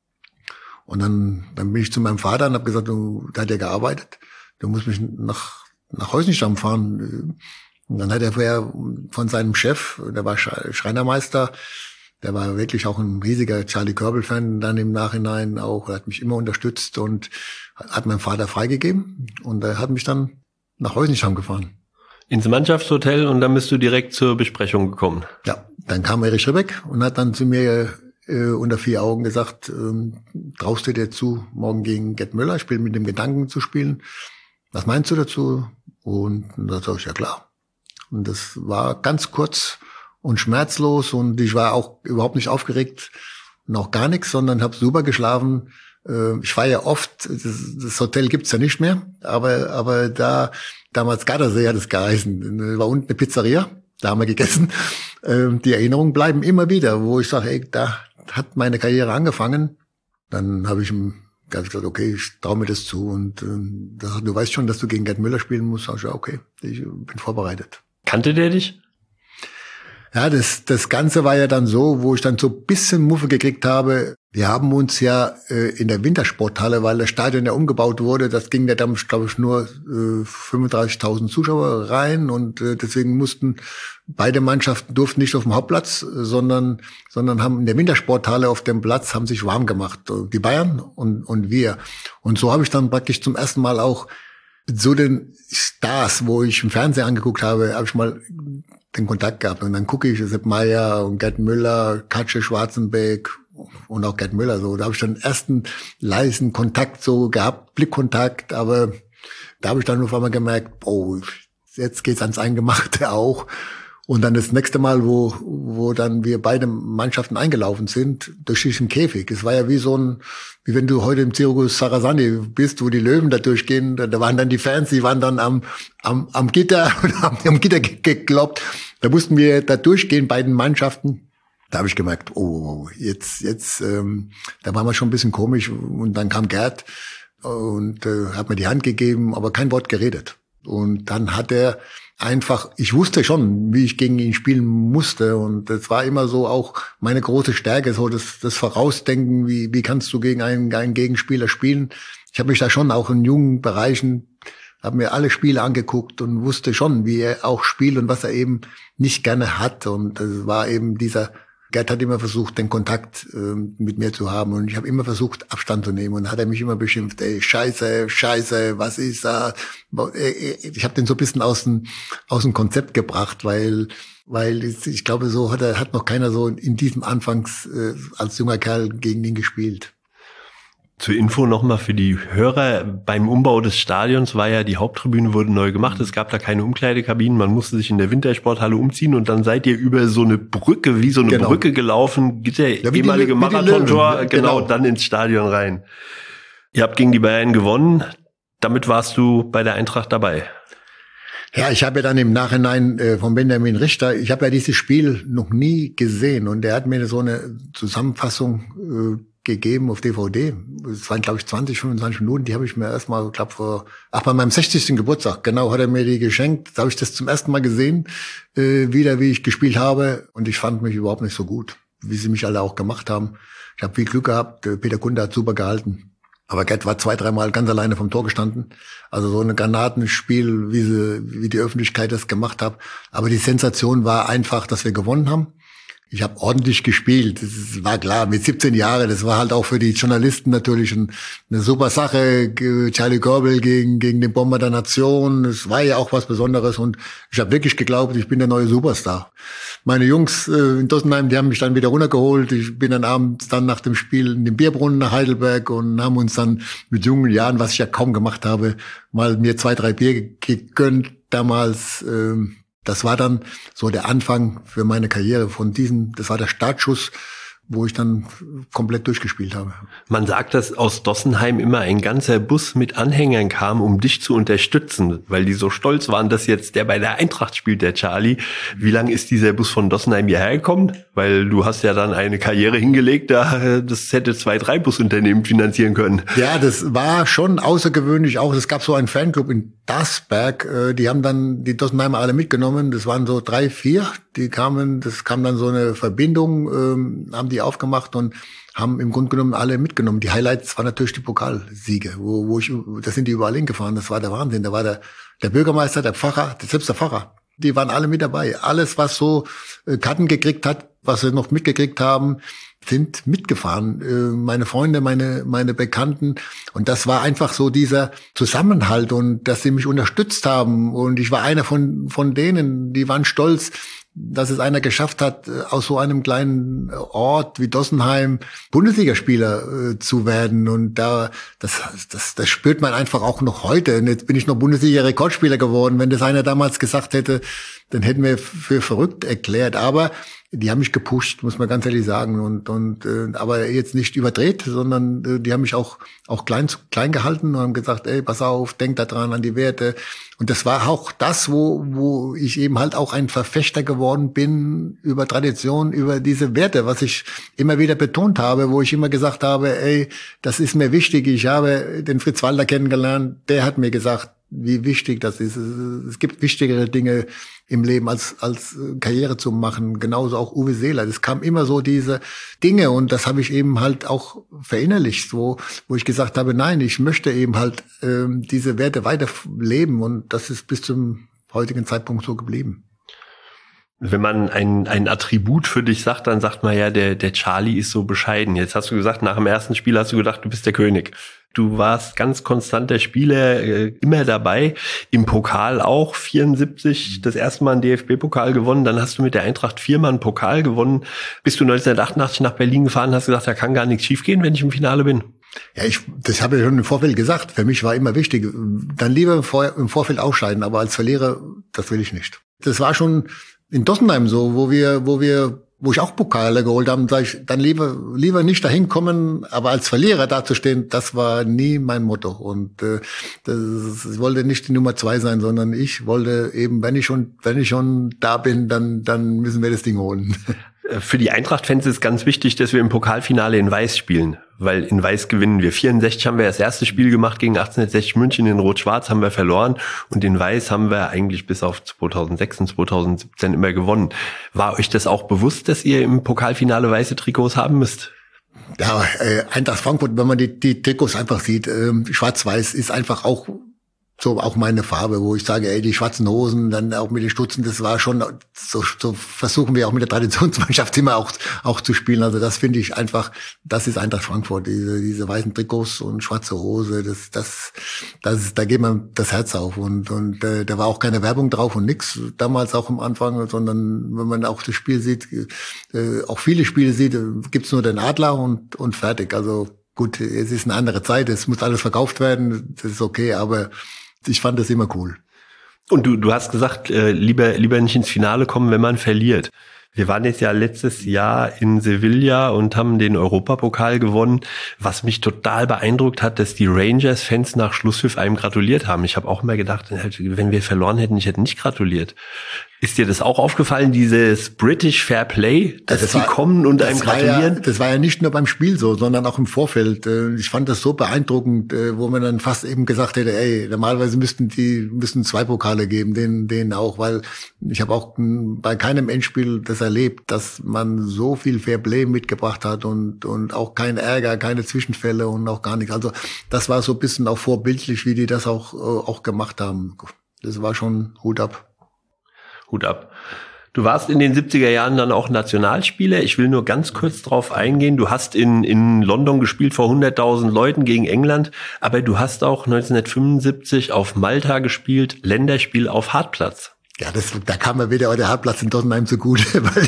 Und dann bin ich zu meinem Vater und habe gesagt, der hat ja gearbeitet, du musst mich nach Heusenstamm fahren. Und dann hat er vorher von seinem Chef, der war Schreinermeister, der war wirklich auch ein riesiger Charlie Körbel-Fan, dann im Nachhinein auch, er hat mich immer unterstützt und hat meinem Vater freigegeben und er hat mich dann nach Heusenstamm gefahren. Ins Mannschaftshotel und dann bist du direkt zur Besprechung gekommen. Ja, dann kam Erich Ribbeck und hat dann zu mir unter 4 Augen gesagt, traust du dir zu, morgen gegen Gerd Müller, ich bin mit dem Gedanken zu spielen. Was meinst du dazu? Und da sag ich, ja klar. Und das war ganz kurz und schmerzlos und ich war auch überhaupt nicht aufgeregt, noch gar nichts, sondern habe super geschlafen. Ich war ja oft, das Hotel gibt's ja nicht mehr, aber damals Gardasee hat es geheißen, war unten eine Pizzeria, da haben wir gegessen. Die Erinnerungen bleiben immer wieder, wo ich sage, ey, da hat meine Karriere angefangen. Dann habe ich ihm gesagt, okay, ich traue mir das zu. Und du weißt schon, dass du gegen Gerd Müller spielen musst. Sag ich, ja, okay, ich bin vorbereitet. Kannte der dich? Ja, das Ganze war ja dann so, wo ich dann so ein bisschen Muffe gekriegt habe. Wir haben uns ja in der Wintersporthalle, weil das Stadion ja umgebaut wurde, das ging ja dann, glaube ich, nur 35.000 Zuschauer rein und deswegen mussten beide Mannschaften durften nicht auf dem Hauptplatz, sondern haben in der Wintersporthalle auf dem Platz haben sich warm gemacht, die Bayern und wir. Und so habe ich dann praktisch zum ersten Mal auch so den Stars, wo ich im Fernsehen angeguckt habe ich mal den Kontakt gehabt. Und dann gucke ich Sepp Maier und Gerd Müller, Katsche Schwarzenbeck und auch Gerd Müller. So, da habe ich dann ersten leisen Kontakt so gehabt, Blickkontakt. Aber da habe ich dann auf einmal gemerkt, oh, jetzt geht's ans Eingemachte auch. Und dann das nächste Mal, wo dann wir beide Mannschaften eingelaufen sind, durch diesen Käfig. Es war ja wie wie wenn du heute im Circus Sarasani bist, wo die Löwen da durchgehen. Da waren dann die Fans, die waren dann am Gitter und haben am Gitter gekloppt. Da mussten wir da durchgehen, beiden Mannschaften. Da habe ich gemerkt, oh, jetzt, da waren wir schon ein bisschen komisch. Und dann kam Gerd und hat mir die Hand gegeben, aber kein Wort geredet. Und dann hat er einfach, ich wusste schon, wie ich gegen ihn spielen musste und das war immer so auch meine große Stärke, so das Vorausdenken, wie kannst du gegen einen Gegenspieler spielen. Ich habe mich da schon auch in jungen Bereichen, habe mir alle Spiele angeguckt und wusste schon, wie er auch spielt und was er eben nicht gerne hat und das war eben dieser Gerd hat immer versucht, den Kontakt mit mir zu haben und ich habe immer versucht, Abstand zu nehmen und hat er mich immer beschimpft, ey, Scheiße, was ist da? Ich habe den so ein bisschen aus dem Konzept gebracht, weil ich glaube, so hat noch keiner so in diesem Anfangs als junger Kerl gegen ihn gespielt. Zur Info nochmal für die Hörer, beim Umbau des Stadions war ja, die Haupttribüne wurde neu gemacht, es gab da keine Umkleidekabinen, man musste sich in der Wintersporthalle umziehen und dann seid ihr über so eine Brücke, wie so eine Brücke gelaufen, der ehemalige Marathontor, genau, dann ins Stadion rein. Ihr habt gegen die Bayern gewonnen, damit warst du bei der Eintracht dabei. Ja, ich habe ja dann im Nachhinein von Benjamin Richter, ich habe ja dieses Spiel noch nie gesehen und der hat mir so eine Zusammenfassung gegeben auf DVD. Es waren, glaube ich, 20, 25 Minuten. Die habe ich mir erstmal, bei meinem 60. Geburtstag, genau, hat er mir die geschenkt. Da habe ich das zum ersten Mal gesehen, wieder, wie ich gespielt habe. Und ich fand mich überhaupt nicht so gut, wie sie mich alle auch gemacht haben. Ich habe viel Glück gehabt. Peter Kunde hat super gehalten. Aber Gerd war 2-3 Mal ganz alleine vom Tor gestanden. Also so ein Granatenspiel, wie die Öffentlichkeit das gemacht hat. Aber die Sensation war einfach, dass wir gewonnen haben. Ich habe ordentlich gespielt, das war klar, mit 17 Jahren, das war halt auch für die Journalisten natürlich eine super Sache, Charlie Körbel gegen den Bomber der Nation, das war ja auch was Besonderes und ich habe wirklich geglaubt, ich bin der neue Superstar. Meine Jungs in Dossenheim, die haben mich dann wieder runtergeholt, ich bin dann abends dann nach dem Spiel in den Bierbrunnen nach Heidelberg und haben uns dann mit jungen Jahren, was ich ja kaum gemacht habe, mal mir 2-3 Bier gegönnt damals. Das war dann so der Anfang für meine Karriere das war der Startschuss, wo ich dann komplett durchgespielt habe. Man sagt, dass aus Dossenheim immer ein ganzer Bus mit Anhängern kam, um dich zu unterstützen, weil die so stolz waren, dass jetzt der bei der Eintracht spielt, der Charlie. Wie lange ist dieser Bus von Dossenheim hierher gekommen? Weil du hast ja dann eine Karriere hingelegt, das hätte 2-3 Busunternehmen finanzieren können. Ja, das war schon außergewöhnlich auch. Es gab so einen Fanclub in Dasberg, die haben dann die Dossenheimer alle mitgenommen. Das waren so 3, 4, das kam dann so eine Verbindung, haben die aufgemacht und haben im Grunde genommen alle mitgenommen. Die Highlights waren natürlich die Pokalsiege, da sind die überall hingefahren. Das war der Wahnsinn. Da war der Bürgermeister, der Pfarrer, selbst der Pfarrer. Die waren alle mit dabei. Alles, was so Karten gekriegt hat, was sie noch mitgekriegt haben, sind mitgefahren. Meine Freunde, meine Bekannten. Und das war einfach so dieser Zusammenhalt und dass sie mich unterstützt haben. Und ich war einer von denen, die waren stolz, dass es einer geschafft hat, aus so einem kleinen Ort wie Dossenheim Bundesligaspieler zu werden. Und das spürt man einfach auch noch heute. Und jetzt bin ich noch Bundesliga-Rekordspieler geworden. Wenn das einer damals gesagt hätte, dann hätten wir für verrückt erklärt. Aber die haben mich gepusht, muss man ganz ehrlich sagen. Aber jetzt nicht überdreht, sondern die haben mich auch klein gehalten und haben gesagt, ey, pass auf, denk da dran an die Werte. Und das war auch das, wo ich eben halt auch ein Verfechter geworden bin über Tradition, über diese Werte, was ich immer wieder betont habe, wo ich immer gesagt habe, ey, das ist mir wichtig. Ich habe den Fritz Walter kennengelernt, der hat mir gesagt, wie wichtig das ist. Es gibt wichtigere Dinge im Leben als Karriere zu machen. Genauso auch Uwe Seeler. Das kam immer so diese Dinge und das habe ich eben halt auch verinnerlicht, wo ich gesagt habe, nein, ich möchte eben halt diese Werte weiterleben und das ist bis zum heutigen Zeitpunkt so geblieben. Wenn man ein Attribut für dich sagt, dann sagt man ja, der Charlie ist so bescheiden. Jetzt hast du gesagt, nach dem ersten Spiel hast du gedacht, du bist der König. Du warst ganz konstanter Spieler, immer dabei. Im Pokal auch, 74, das erste Mal einen DFB-Pokal gewonnen. Dann hast du mit der Eintracht 4-mal einen Pokal gewonnen. Bist du 1988 nach Berlin gefahren, hast gesagt, da kann gar nichts schiefgehen, wenn ich im Finale bin. Ja, das habe ich schon im Vorfeld gesagt. Für mich war immer wichtig, dann lieber im Vorfeld ausscheiden, aber als Verlierer, das will ich nicht. Das war schon in Dossenheim so, wo ich auch Pokale geholt habe, sage ich, dann lieber nicht dahin kommen, aber als Verlierer dazustehen, das war nie mein Motto. Und ich wollte nicht die Nummer 2 sein, sondern ich wollte eben, wenn ich schon da bin, dann müssen wir das Ding holen. Für die Eintracht-Fans ist ganz wichtig, dass wir im Pokalfinale in Weiß spielen, weil in Weiß gewinnen wir. 64 haben wir das erste Spiel gemacht gegen 1860 München, in Rot-Schwarz haben wir verloren und in Weiß haben wir eigentlich bis auf 2006 und 2017 immer gewonnen. War euch das auch bewusst, dass ihr im Pokalfinale weiße Trikots haben müsst? Ja, Eintracht Frankfurt, wenn man die Trikots einfach sieht, schwarz-weiß ist einfach auch so auch meine Farbe, wo ich sage, ey, die schwarzen Hosen, dann auch mit den Stutzen, das war schon, so versuchen wir auch mit der Traditionsmannschaft immer auch zu spielen. Also das finde ich einfach, das ist Eintracht Frankfurt, diese weißen Trikots und schwarze Hose, da geht man das Herz auf und da war auch keine Werbung drauf und nix, damals auch am Anfang, sondern wenn man auch das Spiel sieht, auch viele Spiele sieht, gibt's nur den Adler und fertig. Also gut, es ist eine andere Zeit, es muss alles verkauft werden, das ist okay, aber ich fand das immer cool. Und du hast gesagt, lieber nicht ins Finale kommen, wenn man verliert. Wir waren jetzt ja letztes Jahr in Sevilla und haben den Europapokal gewonnen. Was mich total beeindruckt hat, dass die Rangers-Fans nach Schlusspfiff einem gratuliert haben. Ich habe auch immer gedacht, wenn wir verloren hätten, ich hätte nicht gratuliert. Ist dir das auch aufgefallen, dieses British Fair Play, dass die kommen und einem gratulieren? Das war ja nicht nur beim Spiel so, sondern auch im Vorfeld. Ich fand das so beeindruckend, wo man dann fast eben gesagt hätte, ey, normalerweise müssten 2 Pokale geben, denen auch, weil ich habe auch bei keinem Endspiel das erlebt, dass man so viel Fair Play mitgebracht hat und auch kein Ärger, keine Zwischenfälle und auch gar nichts. Also das war so ein bisschen auch vorbildlich, wie die das auch gemacht haben. Das war schon Hut ab. Hut ab. Du warst in den 70er Jahren dann auch Nationalspieler. Ich will nur ganz kurz drauf eingehen. Du hast in London gespielt vor 100.000 Leuten gegen England, aber du hast auch 1975 auf Malta gespielt, Länderspiel auf Hartplatz. Ja, da kam mir wieder der Hartplatz in Tottenheim zugute,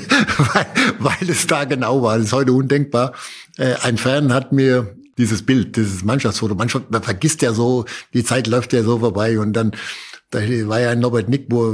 weil es da genau war. Das ist heute undenkbar. Ein Fan hat mir dieses Bild, dieses Mannschaftsfoto, man vergisst ja so, die Zeit läuft ja so vorbei und dann da war ja Norbert Nickbohr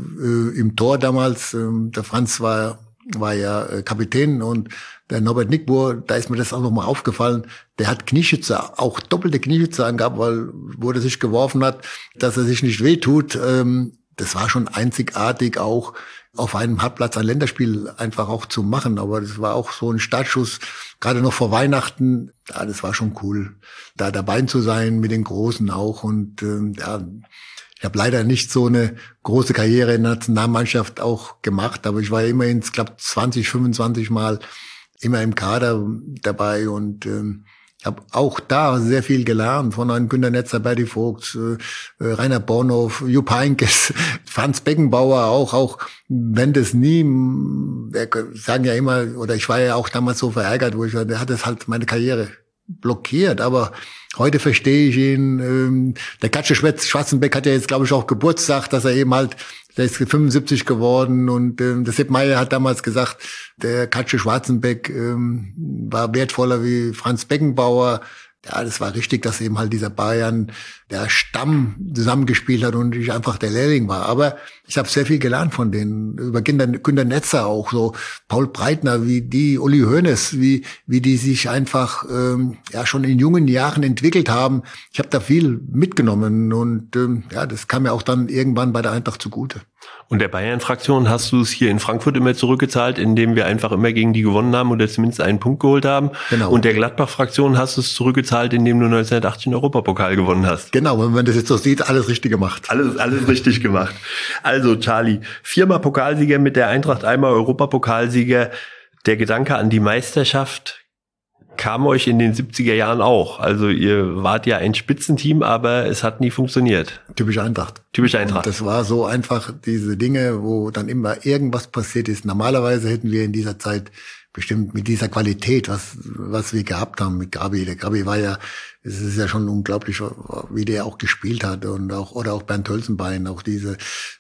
im Tor damals. Der Franz war ja Kapitän und der Norbert Nickbohr, da ist mir das auch nochmal aufgefallen, der hat Knieschützer, auch doppelte Knieschützer angehabt, weil wo er sich geworfen hat, dass er sich nicht wehtut. Das war schon einzigartig auch auf einem Hartplatz ein Länderspiel einfach auch zu machen. Aber das war auch so ein Startschuss, gerade noch vor Weihnachten. Ja, das war schon cool, da dabei zu sein mit den Großen auch und ja. Ich habe leider nicht so eine große Karriere in der Nationalmannschaft auch gemacht, aber ich war immerhin, ich glaube, 20, 25 Mal immer im Kader dabei und habe auch da sehr viel gelernt von einem Günter Netzer, Berti Vogts, Rainer Bornhoff, Jupp Heynckes, Franz Beckenbauer, auch wenn das nie, sagen ja immer, oder ich war ja auch damals so verärgert, wo ich war, der hat das halt meine Karriere blockiert, aber heute verstehe ich ihn. Der Katsche Schwarzenbeck hat ja jetzt, glaube ich, auch Geburtstag, dass er eben halt, der ist 75 geworden und der Sepp Maier hat damals gesagt, der Katsche Schwarzenbeck war wertvoller wie Franz Beckenbauer. Ja, das war richtig, dass eben halt dieser Bayern, der Stamm zusammengespielt hat und ich einfach der Lehrling war. Aber ich habe sehr viel gelernt von denen, über Günter Netzer auch, so Paul Breitner, wie die, Uli Hoeneß, wie die sich einfach ja schon in jungen Jahren entwickelt haben. Ich habe da viel mitgenommen und ja, das kam mir auch dann irgendwann bei der Eintracht zugute. Und der Bayern-Fraktion hast du es hier in Frankfurt immer zurückgezahlt, indem wir einfach immer gegen die gewonnen haben oder zumindest einen Punkt geholt haben. Genau. Und der Gladbach-Fraktion hast du es zurückgezahlt, indem du 1980 den Europapokal gewonnen hast. Genau, wenn man das jetzt so sieht, alles richtig gemacht. Alles richtig gemacht. Also Charlie, 4-mal Pokalsieger mit der Eintracht, einmal Europapokalsieger. Der Gedanke an die Meisterschaft kam euch in den 70er Jahren auch. Also ihr wart ja ein Spitzenteam, aber es hat nie funktioniert. Typisch Eintracht. Und das war so einfach diese Dinge, wo dann immer irgendwas passiert ist. Normalerweise hätten wir in dieser Zeit bestimmt mit dieser Qualität, was wir gehabt haben mit Gabi. Der Gabi war ja, es ist ja schon unglaublich, wie der auch gespielt hat und auch Bernd Hölzenbein, auch diese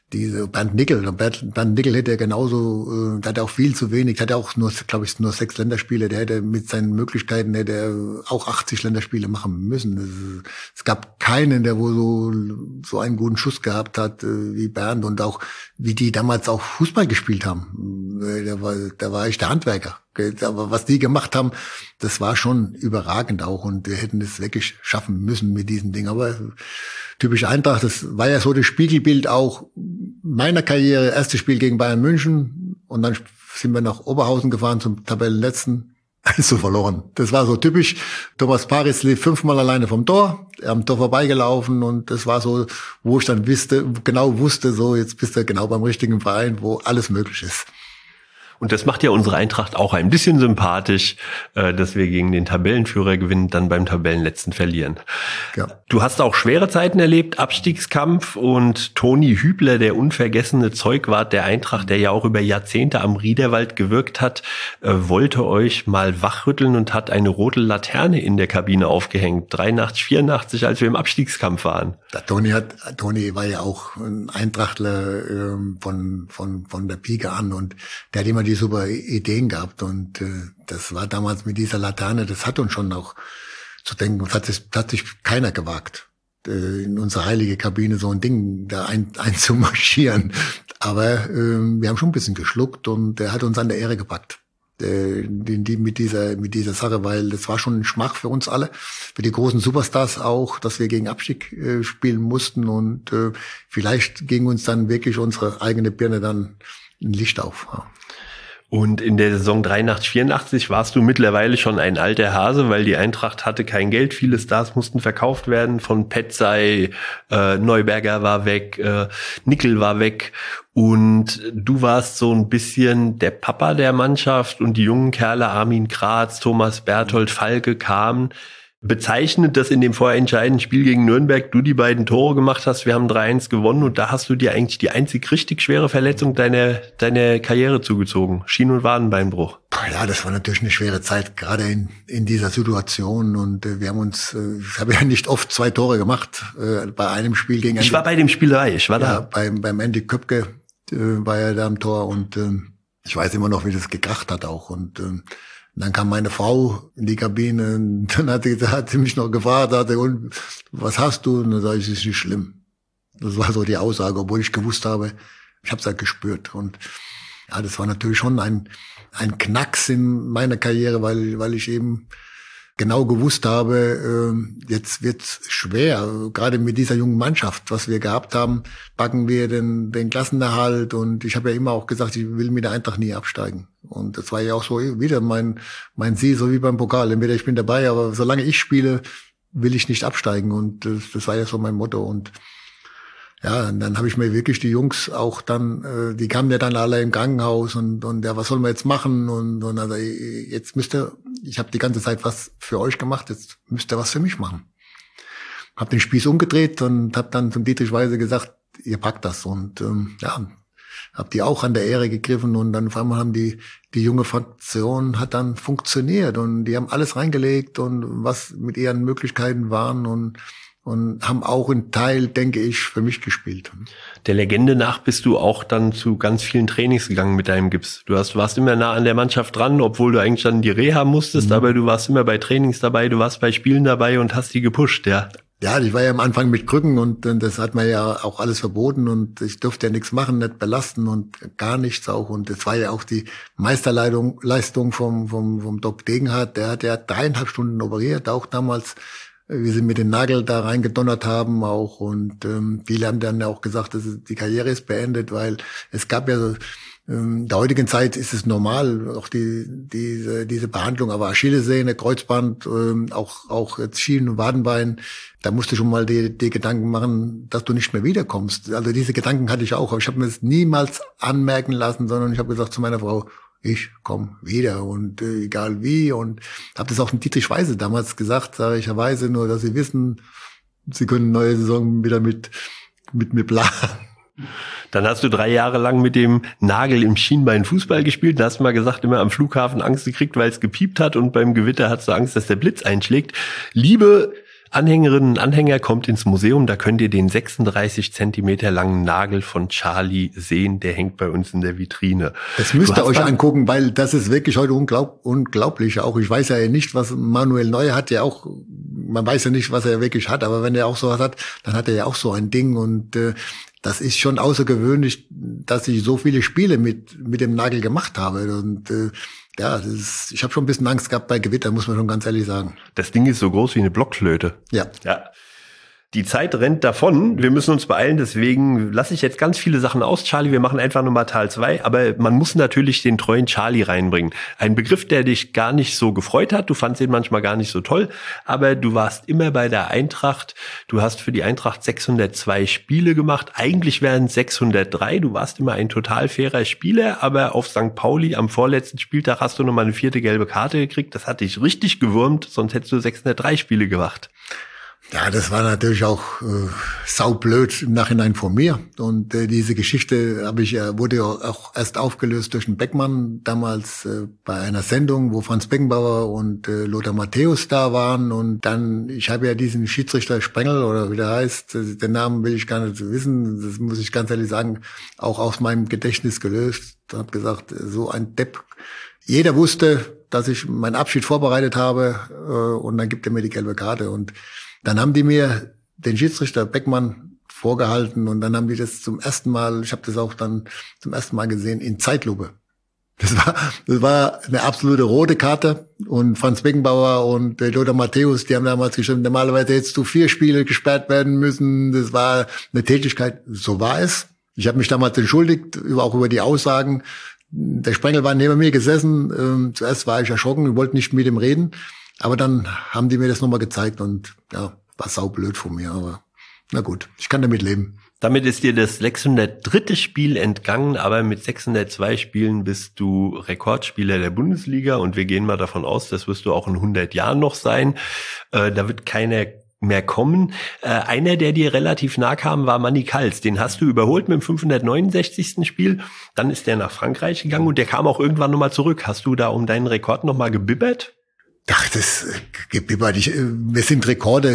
Bernd Nickel hätte genauso, der hatte auch viel zu wenig, der hatte auch nur 6 Länderspiele, der hätte mit seinen Möglichkeiten auch 80 Länderspiele machen müssen. Es gab keinen, der wo so einen guten Schuss gehabt hat wie Bernd und auch wie die damals auch Fußball gespielt haben. Der war echt der Handwerker. Aber was die gemacht haben, das war schon überragend auch und wir hätten es wirklich schaffen müssen mit diesen Dingen. Aber typisch Eintracht, das war ja so das Spiegelbild auch meiner Karriere. Erstes Spiel gegen Bayern München und dann sind wir nach Oberhausen gefahren zum Tabellenletzten. So verloren. Das war so typisch. Thomas Paris lief 5-mal alleine vom Tor, am Tor vorbeigelaufen und das war so, wo ich dann genau wusste, so jetzt bist du genau beim richtigen Verein, wo alles möglich ist. Und das macht ja unsere Eintracht auch ein bisschen sympathisch, dass wir gegen den Tabellenführer gewinnen, dann beim Tabellenletzten verlieren. Ja. Du hast auch schwere Zeiten erlebt, Abstiegskampf, und Toni Hübler, der unvergessene Zeugwart der Eintracht, der ja auch über Jahrzehnte am Riederwald gewirkt hat, wollte euch mal wachrütteln und hat eine rote Laterne in der Kabine aufgehängt. 83, 84, als wir im Abstiegskampf waren. Der Toni war ja auch ein Eintrachtler von der Pike an, und der hat immer die super Ideen gehabt, und das war damals mit dieser Laterne, das hat uns schon auch zu denken, hat sich keiner gewagt, in unsere heilige Kabine so ein Ding da einzumarschieren. Aber wir haben schon ein bisschen geschluckt, und er hat uns an der Ehre gepackt. Mit dieser Sache, weil das war schon ein Schmach für uns alle, für die großen Superstars auch, dass wir gegen Abstieg spielen mussten, und vielleicht ging uns dann wirklich unsere eigene Birne dann ein Licht auf. Ja. Und in der Saison 83, 84 warst du mittlerweile schon ein alter Hase, weil die Eintracht hatte kein Geld. Viele Stars mussten verkauft werden. Von Petzai, Neuberger war weg, Nickel war weg. Und du warst so ein bisschen der Papa der Mannschaft, und die jungen Kerle, Armin Kratz, Thomas Berthold, Falke kamen. Bezeichnet, dass in dem vorentscheidenden Spiel gegen Nürnberg du die beiden Tore gemacht hast. Wir haben 3-1 gewonnen, und da hast du dir eigentlich die einzig richtig schwere Verletzung deiner Karriere zugezogen. Schien- und Wadenbeinbruch. Ja, das war natürlich eine schwere Zeit, gerade in dieser Situation, und wir haben ich habe ja nicht oft 2 Tore gemacht, bei einem Spiel gegen Ich war bei dem Spiel dabei, ich war da. Beim Andy Köpke war er da am Tor, und ich weiß immer noch, wie das gekracht hat auch, und dann kam meine Frau in die Kabine, und dann hat sie mich noch gefragt, und was hast du? Und dann sage ich, es ist nicht schlimm. Das war so die Aussage, obwohl ich gewusst habe, ich habe es halt gespürt. Und ja, das war natürlich schon ein Knacks in meiner Karriere, weil ich eben genau gewusst habe, jetzt wird's schwer, gerade mit dieser jungen Mannschaft, was wir gehabt haben, packen wir den Klassenerhalt, und ich habe ja immer auch gesagt, ich will mit der Eintracht nie absteigen, und das war ja auch so wieder mein Ziel, so wie beim Pokal, entweder ich bin dabei, aber solange ich spiele, will ich nicht absteigen, und das war ja so mein Motto. Und ja, und dann habe ich mir wirklich die Jungs auch dann, die kamen ja dann alle im Krankenhaus, und ja, was sollen wir jetzt machen? Und also jetzt ich habe die ganze Zeit was für euch gemacht, jetzt müsst ihr was für mich machen. Hab den Spieß umgedreht und hab dann zum Dietrich Weise gesagt, ihr packt das. Und ja, hab die auch an der Ehre gegriffen, und dann auf einmal haben die junge Fraktion hat dann funktioniert, und die haben alles reingelegt, und was mit ihren Möglichkeiten waren, und haben auch einen Teil, denke ich, für mich gespielt. Der Legende nach bist du auch dann zu ganz vielen Trainings gegangen mit deinem Gips. Du warst immer nah an der Mannschaft dran, obwohl du eigentlich dann die Reha musstest, aber du warst immer bei Trainings dabei, du warst bei Spielen dabei und hast die gepusht, ja. Ja, ich war ja am Anfang mit Krücken, und das hat mir ja auch alles verboten, und ich durfte ja nichts machen, nicht belasten und gar nichts auch. Und das war ja auch die Meisterleistung vom Doc Degenhardt. Der hat ja 3,5 Stunden operiert, auch damals, wie sie mit den Nagel da reingedonnert haben auch, und viele haben dann auch gesagt, die Karriere ist beendet, weil es gab ja in der heutigen Zeit ist es normal, auch diese Behandlung, aber Achillessehne, Kreuzband, auch jetzt Schienen- und Wadenbein, da musst du schon mal die Gedanken machen, dass du nicht mehr wiederkommst. Also diese Gedanken hatte ich auch, aber ich habe mir das niemals anmerken lassen, sondern ich habe gesagt zu meiner Frau, ich komme wieder, und egal wie, und habe das auch dem Dietrich Weise damals gesagt, sage ich, Herr Weise, nur dass Sie wissen, Sie können neue Saison wieder mit mir planen. Dann hast du 3 Jahre lang mit dem Nagel im Schienbein Fußball gespielt. Da hast du mal gesagt, immer am Flughafen Angst gekriegt, weil es gepiept hat, und beim Gewitter hast du Angst, dass der Blitz einschlägt. Liebe Anhängerinnen und Anhänger, kommt ins Museum, da könnt ihr den 36 Zentimeter langen Nagel von Charlie sehen, der hängt bei uns in der Vitrine. Das müsst ihr euch angucken, weil das ist wirklich heute unglaublich. Auch ich weiß ja nicht, was Manuel Neuer hat, ja auch, man weiß ja nicht, was er wirklich hat, aber wenn er auch sowas hat, dann hat er ja auch so ein Ding, und das ist schon außergewöhnlich, dass ich so viele Spiele mit dem Nagel gemacht habe, und ja, ich habe schon ein bisschen Angst gehabt bei Gewitter, muss man schon ganz ehrlich sagen. Das Ding ist so groß wie eine Blockflöte. Ja. Die Zeit rennt davon. Wir müssen uns beeilen. Deswegen lasse ich jetzt ganz viele Sachen aus, Charlie. Wir machen einfach nochmal Teil 2. Aber man muss natürlich den treuen Charlie reinbringen. Ein Begriff, der dich gar nicht so gefreut hat. Du fandst ihn manchmal gar nicht so toll. Aber du warst immer bei der Eintracht. Du hast für die Eintracht 602 Spiele gemacht. Eigentlich wären es 603. Du warst immer ein total fairer Spieler. Aber auf St. Pauli am vorletzten Spieltag hast du nochmal eine 4. gelbe Karte gekriegt. Das hat dich richtig gewurmt. Sonst hättest du 603 Spiele gemacht. Ja, das war natürlich auch saublöd im Nachhinein von mir. Und diese Geschichte wurde ja auch erst aufgelöst durch den Beckmann, damals bei einer Sendung, wo Franz Beckenbauer und Lothar Matthäus da waren. Und dann, ich habe ja diesen Schiedsrichter Sprengel, oder wie der heißt, den Namen will ich gar nicht wissen, das muss ich ganz ehrlich sagen, auch aus meinem Gedächtnis gelöst. Ich habe gesagt, so ein Depp. Jeder wusste, dass ich meinen Abschied vorbereitet habe, und dann gibt er mir die gelbe Karte. Und dann haben die mir den Schiedsrichter Beckmann vorgehalten, und dann haben die das zum ersten Mal, ich habe das auch dann zum ersten Mal gesehen, in Zeitlupe. Das war eine absolute rote Karte, und Franz Beckenbauer und Lothar Matthäus, die haben damals geschrieben, normalerweise hättest du 4 Spiele gesperrt werden müssen. Das war eine Tätigkeit, so war es. Ich habe mich damals entschuldigt, auch über die Aussagen. Der Sprengel war neben mir gesessen. Zuerst war ich erschrocken, ich wollte nicht mit ihm reden. Aber dann haben die mir das nochmal gezeigt, und ja, war saublöd von mir, aber na gut, ich kann damit leben. Damit ist dir das 603. Spiel entgangen, aber mit 602 Spielen bist du Rekordspieler der Bundesliga, und wir gehen mal davon aus, das wirst du auch in 100 Jahren noch sein. Da wird keiner mehr kommen. Einer, der dir relativ nah kam, war Manny Kals. Den hast du überholt mit dem 569. Spiel. Dann ist der nach Frankreich gegangen, und der kam auch irgendwann nochmal zurück. Hast du da um deinen Rekord nochmal gebibbert? Ach, das gebibbert. Wir sind Rekorde.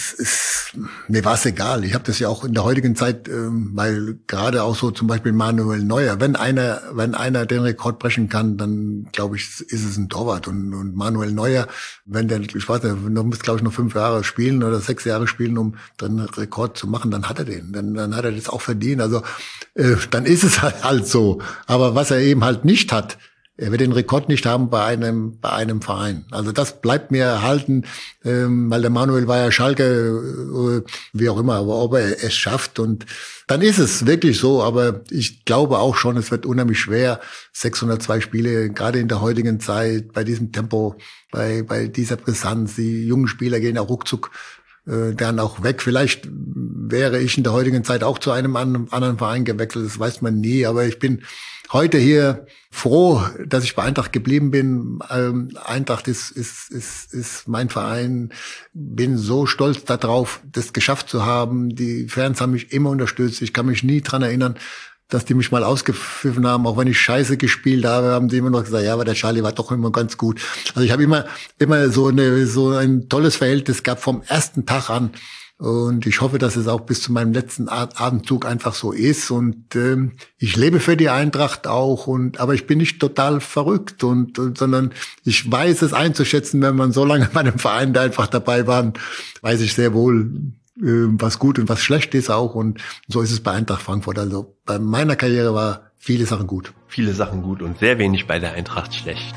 Mir war es egal. Ich habe das ja auch in der heutigen Zeit, weil gerade auch so zum Beispiel Manuel Neuer, wenn einer den Rekord brechen kann, dann glaube ich, ist es ein Torwart. Und Manuel Neuer, wenn der, ich weiß nicht, muss glaube ich noch 5 Jahre spielen oder 6 Jahre spielen, um den Rekord zu machen, dann hat er den. Dann hat er das auch verdient. Also dann ist es halt so. Aber was er eben halt nicht hat, er wird den Rekord nicht haben bei einem Verein. Also das bleibt mir erhalten, weil der Manuel war ja Schalke, wie auch immer, aber ob er es schafft, und dann ist es wirklich so. Aber ich glaube auch schon, es wird unheimlich schwer, 602 Spiele, gerade in der heutigen Zeit, bei diesem Tempo, bei dieser Brisanz. Die jungen Spieler gehen auch ruckzuck dann auch weg. Vielleicht wäre ich in der heutigen Zeit auch zu einem anderen Verein gewechselt, das weiß man nie. Aber ich bin heute hier froh, dass ich bei Eintracht geblieben bin. Eintracht ist mein Verein. Bin so stolz darauf, das geschafft zu haben. Die Fans haben mich immer unterstützt. Ich kann mich nie dran erinnern, dass die mich mal ausgepfiffen haben. Auch wenn ich scheiße gespielt habe, haben die immer noch gesagt, ja, aber der Charlie war doch immer ganz gut. Also ich habe immer so ein tolles Verhältnis gehabt vom ersten Tag an. Und ich hoffe, dass es auch bis zu meinem letzten Atemzug einfach so ist. Und ich lebe für die Eintracht auch. Aber ich bin nicht total verrückt, sondern ich weiß es einzuschätzen, wenn man so lange bei einem Verein da einfach dabei war, weiß ich sehr wohl, was gut und was schlecht ist auch. Und so ist es bei Eintracht Frankfurt. Also bei meiner Karriere war viele Sachen gut. Viele Sachen gut und sehr wenig bei der Eintracht schlecht.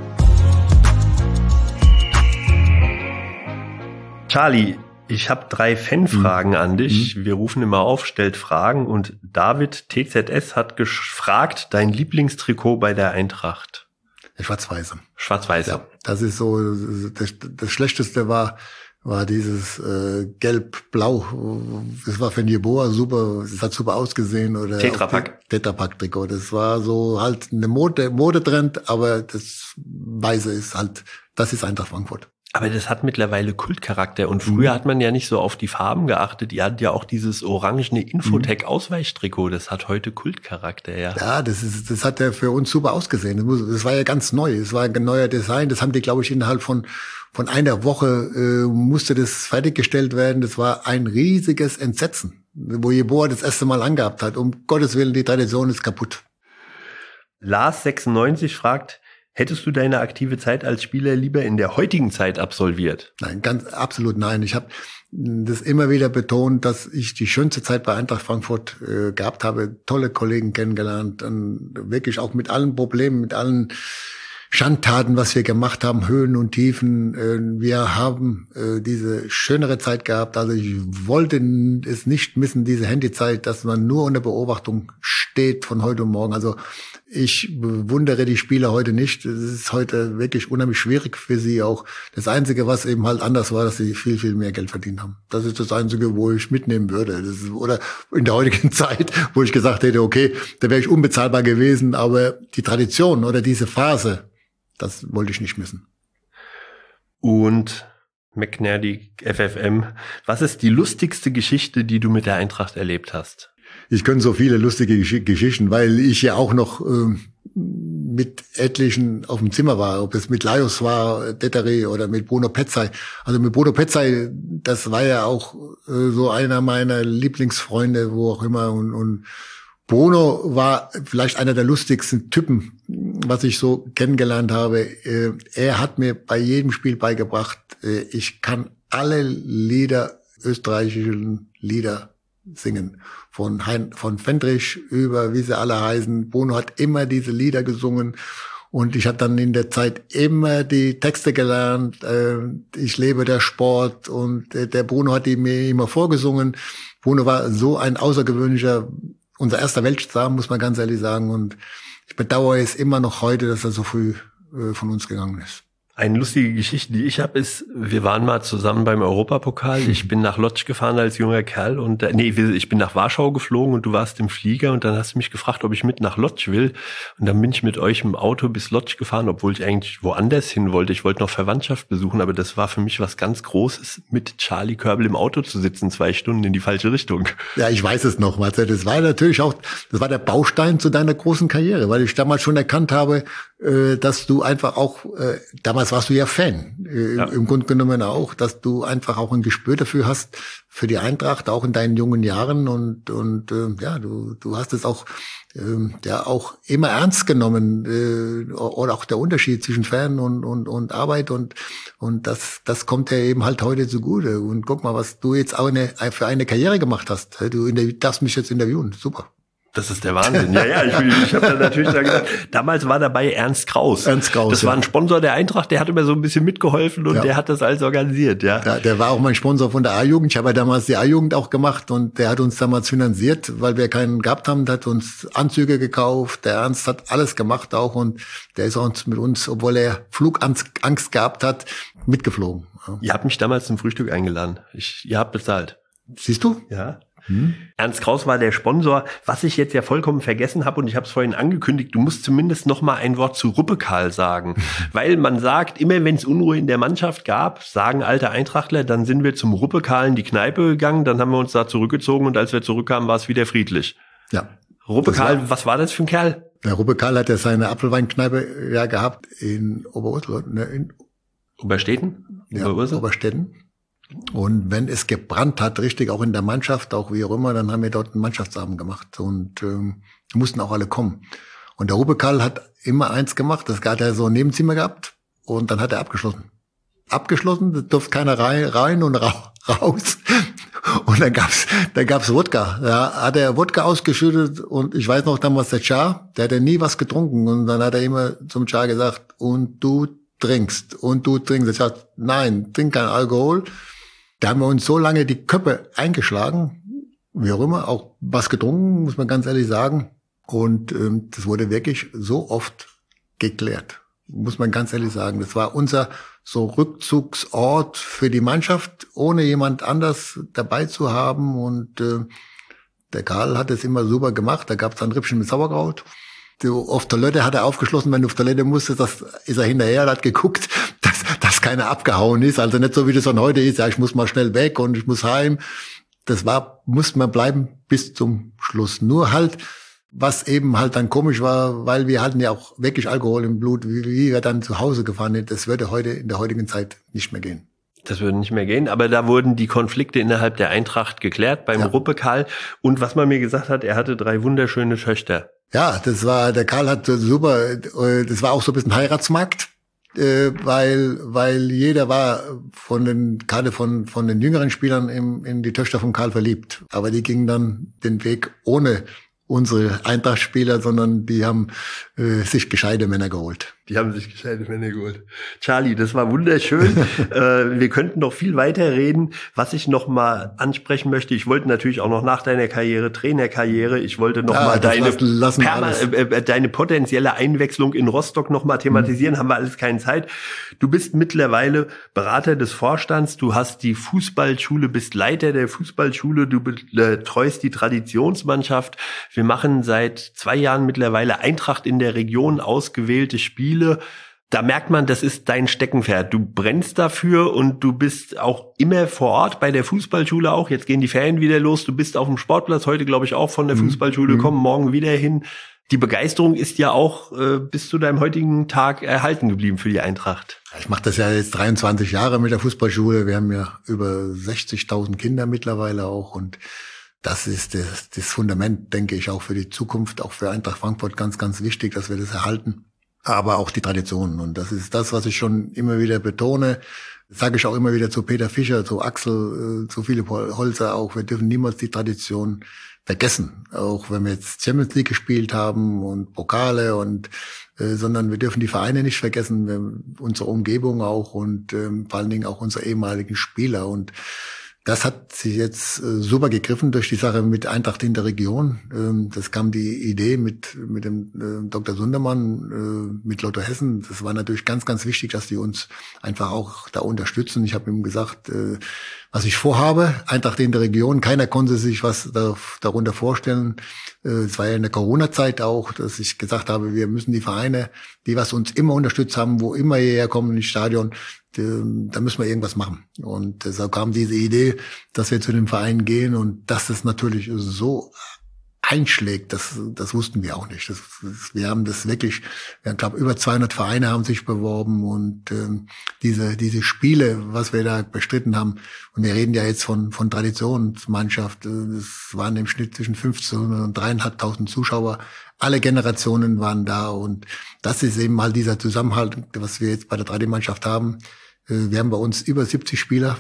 Charlie, ich habe 3 Fanfragen an dich. Wir rufen immer auf, stellt Fragen, und David TZS hat gefragt, dein Lieblingstrikot bei der Eintracht? Schwarz-Weiße. Schwarz-Weiße. Ja, das ist so, das Schlechteste war dieses Gelb-Blau. Das war für Jeboa super, das hat super ausgesehen. Oder Tetrapack-Trikot. Das war so halt eine Modetrend, aber das Weiße ist halt, das ist Eintracht Frankfurt. Aber das hat mittlerweile Kultcharakter, und früher hat man ja nicht so auf die Farben geachtet. Die hatten ja auch dieses orangene Infotech-Ausweichtrikot. Das hat heute Kultcharakter, ja. Ja, das hat ja für uns super ausgesehen. Das war ja ganz neu. Es war ein neuer Design. Das haben die, glaube ich, innerhalb von einer Woche musste das fertiggestellt werden. Das war ein riesiges Entsetzen, wo Jeboa das erste Mal angehabt hat. Um Gottes Willen, die Tradition ist kaputt. Lars96 fragt, hättest du deine aktive Zeit als Spieler lieber in der heutigen Zeit absolviert? Nein, ganz absolut nein. Ich habe das immer wieder betont, dass ich die schönste Zeit bei Eintracht Frankfurt gehabt habe, tolle Kollegen kennengelernt, und wirklich auch mit allen Problemen, mit allen Schandtaten, was wir gemacht haben, Höhen und Tiefen. Wir haben diese schönere Zeit gehabt. Also ich wollte es nicht missen, diese Handyzeit, dass man nur unter Beobachtung steht von heute und morgen. Also ich bewundere die Spieler heute nicht. Es ist heute wirklich unheimlich schwierig für sie auch. Das Einzige, was eben halt anders war, dass sie viel, viel mehr Geld verdient haben. Das ist das Einzige, wo ich mitnehmen würde. Oder in der heutigen Zeit, wo ich gesagt hätte, okay, da wäre ich unbezahlbar gewesen. Aber die Tradition oder diese Phase, das wollte ich nicht missen. Und McNally FFM, was ist die lustigste Geschichte, die du mit der Eintracht erlebt hast? Ich könnte so viele lustige Geschichten, weil ich ja auch noch mit etlichen auf dem Zimmer war, ob es mit Lajos war, Detere oder mit Bruno Petzai. Also mit Bruno Petzai, das war ja auch so einer meiner Lieblingsfreunde, wo auch immer. Und Bruno war vielleicht einer der lustigsten Typen, was ich so kennengelernt habe. Er hat mir bei jedem Spiel beigebracht, ich kann alle Lieder, österreichischen Lieder singen. Von Fendrich über, wie sie alle heißen. Bruno hat immer diese Lieder gesungen. Und ich habe dann in der Zeit immer die Texte gelernt. Ich lebe der Sport. Und der Bruno hat die mir immer vorgesungen. Bruno war so ein außergewöhnlicher, unser erster Weltstar, muss man ganz ehrlich sagen. Und ich bedauere es immer noch heute, dass er so früh von uns gegangen ist. Eine lustige Geschichte, die ich habe, ist, wir waren mal zusammen beim Europapokal. Ich bin nach Lodz gefahren als junger Kerl und ich bin nach Warschau geflogen und du warst im Flieger und dann hast du mich gefragt, ob ich mit nach Lodz will. Und dann bin ich mit euch im Auto bis Lodz gefahren, obwohl ich eigentlich woanders hin wollte. Ich wollte noch Verwandtschaft besuchen, aber das war für mich was ganz Großes, mit Charlie Körbel im Auto zu sitzen, 2 Stunden in die falsche Richtung. Ja, ich weiß es noch, Marcel. Das war natürlich auch, das war der Baustein zu deiner großen Karriere, weil ich damals schon erkannt habe, dass du einfach auch, damals warst du ja Fan, im Grunde genommen auch, dass du einfach auch ein Gespür dafür hast, für die Eintracht, auch in deinen jungen Jahren und ja, du hast es auch, ja, auch immer ernst genommen, oder auch der Unterschied zwischen Fan und Arbeit und das kommt ja eben halt heute zugute. Und guck mal, was du jetzt auch für eine Karriere gemacht hast. Du darfst mich jetzt interviewen, super. Das ist der Wahnsinn. Ja, ich habe da natürlich gesagt, damals war dabei Ernst Kraus. Ernst Kraus, das war ein Sponsor der Eintracht, der hat immer so ein bisschen mitgeholfen und der hat das alles organisiert, ja. Der war auch mein Sponsor von der A-Jugend. Ich habe ja damals die A-Jugend auch gemacht und der hat uns damals finanziert, weil wir keinen gehabt haben, der hat uns Anzüge gekauft. Der Ernst hat alles gemacht auch und der ist auch mit uns, obwohl er Flugangst gehabt hat, mitgeflogen. Ja. Ihr habt mich damals zum Frühstück eingeladen. Ihr habt bezahlt. Siehst du? Ja. Ernst Kraus war der Sponsor. Was ich jetzt ja vollkommen vergessen habe und ich habe es vorhin angekündigt, du musst zumindest noch mal ein Wort zu Rüppekal sagen. Weil man sagt, immer wenn es Unruhe in der Mannschaft gab, sagen alte Eintrachtler, dann sind wir zum Rüppekal in die Kneipe gegangen, dann haben wir uns da zurückgezogen und als wir zurückkamen, war es wieder friedlich. Ja. Rüppekal, was war das für ein Kerl? Der Rüppekal hat ja seine Apfelweinkneipe ja gehabt in Oberursel, in Oberstetten? Ja, Oberstetten. Und wenn es gebrannt hat, richtig, auch in der Mannschaft, auch wie auch immer, dann haben wir dort einen Mannschaftsabend gemacht und mussten auch alle kommen. Und der Rüppekal hat immer eins gemacht, das hat er so ein Nebenzimmer gehabt und dann hat er abgeschlossen. Da durfte keiner rein und raus. Und dann gab's Wodka. Ja, hat er Wodka ausgeschüttet und ich weiß noch damals der Char, der hat ja nie was getrunken und dann hat er immer zum Char gesagt, und du trinkst. Ich sagte, nein, trink kein Alkohol. Da haben wir uns so lange die Köpfe eingeschlagen, wie auch immer, auch was getrunken, muss man ganz ehrlich sagen. Und das wurde wirklich so oft geklärt, muss man ganz ehrlich sagen. Das war unser so Rückzugsort für die Mannschaft, ohne jemand anders dabei zu haben. Und der Karl hat es immer super gemacht. Da gab es ein Rippchen mit Sauerkraut. Auf Toilette hat er aufgeschlossen, wenn du auf Toilette musstest, das ist er hinterher, hat geguckt, dass keiner abgehauen ist. Also nicht so, wie das von heute ist, ja, ich muss mal schnell weg und ich muss heim. Musste man bleiben bis zum Schluss. Nur halt, was eben halt dann komisch war, weil wir hatten ja auch wirklich Alkohol im Blut, wie wir dann zu Hause gefahren sind, das würde heute in der heutigen Zeit nicht mehr gehen. Das würde nicht mehr gehen, aber da wurden die Konflikte innerhalb der Eintracht geklärt beim Rüppekal. Und was man mir gesagt hat, er hatte 3 wunderschöne Töchter. Ja, der Karl hat super, das war auch so ein bisschen Heiratsmarkt, weil jeder war gerade von den jüngeren Spielern in die Töchter von Karl verliebt. Aber die gingen dann den Weg ohne unsere Eintracht-Spieler, sondern die haben sich gescheite Männer geholt. Die haben sich gescheite Männer geholt. Charlie, das war wunderschön. Wir könnten noch viel weiter reden. Was ich noch mal ansprechen möchte, ich wollte natürlich auch noch nach deiner Karriere, Trainerkarriere, ich wollte noch mal deine potenzielle Einwechslung in Rostock noch mal thematisieren. Haben wir alles keine Zeit. Du bist mittlerweile Berater des Vorstands. Du hast die Fußballschule, bist Leiter der Fußballschule. Du betreust die Traditionsmannschaft. Wir machen seit 2 Jahren mittlerweile Eintracht in der Region, ausgewählte Spiele. Da merkt man, das ist dein Steckenpferd. Du brennst dafür und du bist auch immer vor Ort bei der Fußballschule auch. Jetzt gehen die Ferien wieder los. Du bist auf dem Sportplatz heute, glaube ich, auch von der Fußballschule gekommen, morgen wieder hin. Die Begeisterung ist ja auch bis zu deinem heutigen Tag erhalten geblieben für die Eintracht. Ich mache das ja jetzt 23 Jahre mit der Fußballschule. Wir haben ja über 60.000 Kinder mittlerweile auch und das ist das Fundament, denke ich, auch für die Zukunft, auch für Eintracht Frankfurt ganz, ganz wichtig, dass wir das erhalten. Aber auch die Traditionen. Und das ist das, was ich schon immer wieder betone. Das sage ich auch immer wieder zu Peter Fischer, zu Axel, zu Philipp Holzer auch. Wir dürfen niemals die Tradition vergessen. Auch wenn wir jetzt Champions League gespielt haben und Pokale und sondern wir dürfen die Vereine nicht vergessen, unsere Umgebung auch und vor allen Dingen auch unsere ehemaligen Spieler. Und das hat sich jetzt super gegriffen durch die Sache mit Eintracht in der Region. Das kam die Idee mit dem Dr. Sundermann, mit Lotto Hessen. Das war natürlich ganz, ganz wichtig, dass die uns einfach auch da unterstützen. Ich habe ihm gesagt, was ich vorhabe, Eintracht in der Region. Keiner konnte sich was darunter vorstellen. Es war ja in der Corona-Zeit auch, dass ich gesagt habe, wir müssen die Vereine, die was uns immer unterstützt haben, wo immer hierher kommen ins Stadion, da müssen wir irgendwas machen. Und so kam diese Idee, dass wir zu dem Verein gehen und dass das natürlich so einschlägt, das wussten wir auch nicht. Wir haben das wirklich, ich glaube, über 200 Vereine haben sich beworben und diese Spiele, was wir da bestritten haben, und wir reden ja jetzt von Traditionsmannschaft, das waren im Schnitt zwischen 1500 und 3.500 Zuschauer. Alle Generationen waren da und das ist eben mal dieser Zusammenhalt, was wir jetzt bei der 3D-Mannschaft haben. Wir haben bei uns über 70 Spieler,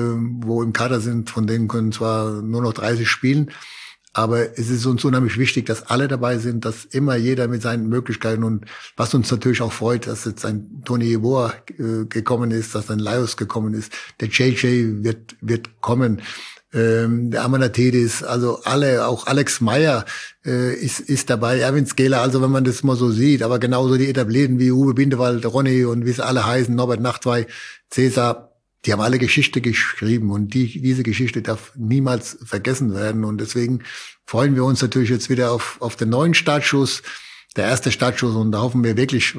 wo im Kader sind, von denen können zwar nur noch 30 spielen, aber es ist uns unheimlich wichtig, dass alle dabei sind, dass immer jeder mit seinen Möglichkeiten und was uns natürlich auch freut, dass jetzt ein Toni Yeboah gekommen ist, dass ein Laios gekommen ist, der JJ wird kommen, der Amanatidis, also alle, auch Alex Meyer ist dabei, Erwin Skeler, also wenn man das mal so sieht, aber genauso die Etablierten wie Uwe Bindewald, Ronny und wie sie alle heißen, Norbert Nachtwey, Cäsar, die haben alle Geschichte geschrieben und diese Geschichte darf niemals vergessen werden und deswegen freuen wir uns natürlich jetzt wieder auf den neuen Startschuss, der erste Startschuss und da hoffen wir wirklich,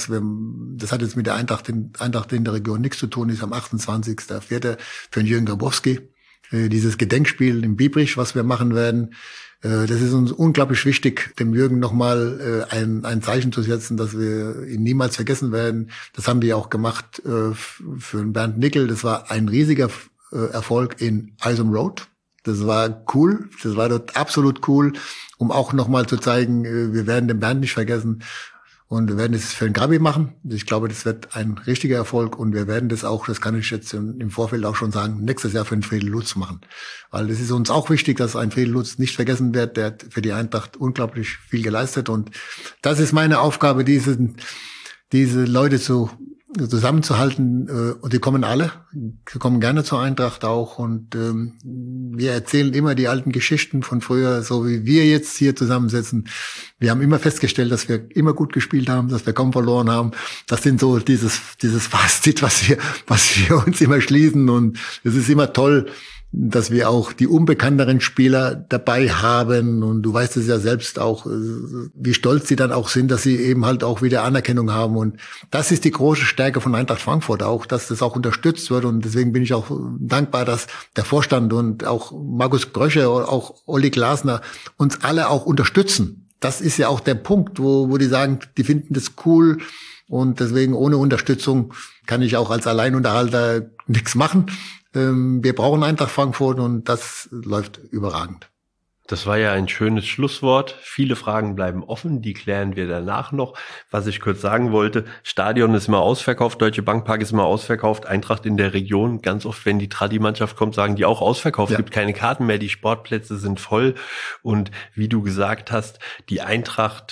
das hat jetzt mit der Eintracht in der Region nichts zu tun, ist am 28.04. für den Jürgen Grabowski, dieses Gedenkspiel in Biebrich, was wir machen werden. Das ist uns unglaublich wichtig, dem Jürgen nochmal ein Zeichen zu setzen, dass wir ihn niemals vergessen werden. Das haben wir auch gemacht für Bernd Nickel. Das war ein riesiger Erfolg in Isom Road. Das war cool. Das war dort absolut cool, um auch nochmal zu zeigen, wir werden den Bernd nicht vergessen. Und wir werden es für den Gabi machen. Ich glaube, das wird ein richtiger Erfolg. Und wir werden das auch, das kann ich jetzt im Vorfeld auch schon sagen, nächstes Jahr für den Friedel Lutz machen. Weil es ist uns auch wichtig, dass ein Friedel Lutz nicht vergessen wird. Der hat für die Eintracht unglaublich viel geleistet. Und das ist meine Aufgabe, diese Leute zusammenzuhalten. Und die kommen alle. Sie kommen gerne zur Eintracht auch. Und wir erzählen immer die alten Geschichten von früher, so wie wir jetzt hier zusammensitzen. Wir haben immer festgestellt, dass wir immer gut gespielt haben, dass wir kaum verloren haben. Das sind so dieses Fazit, was wir uns immer schließen. Und es ist immer toll, dass wir auch die unbekannteren Spieler dabei haben. Und du weißt es ja selbst auch, wie stolz sie dann auch sind, dass sie eben halt auch wieder Anerkennung haben. Und das ist die große Stärke von Eintracht Frankfurt auch, dass das auch unterstützt wird. Und deswegen bin ich auch dankbar, dass der Vorstand und auch Markus Grösche, auch Olli Glasner uns alle auch unterstützen. Das ist ja auch der Punkt, wo die sagen, die finden das cool. Und deswegen ohne Unterstützung kann ich auch als Alleinunterhalter nichts machen. Wir brauchen Eintracht Frankfurt und das läuft überragend. Das war ja ein schönes Schlusswort. Viele Fragen bleiben offen, die klären wir danach noch. Was ich kurz sagen wollte, Stadion ist immer ausverkauft, Deutsche Bank Park ist immer ausverkauft, Eintracht in der Region. Ganz oft, wenn die Tradi-Mannschaft kommt, sagen die auch ausverkauft, ja. Gibt keine Karten mehr, die Sportplätze sind voll. Und wie du gesagt hast, die Eintracht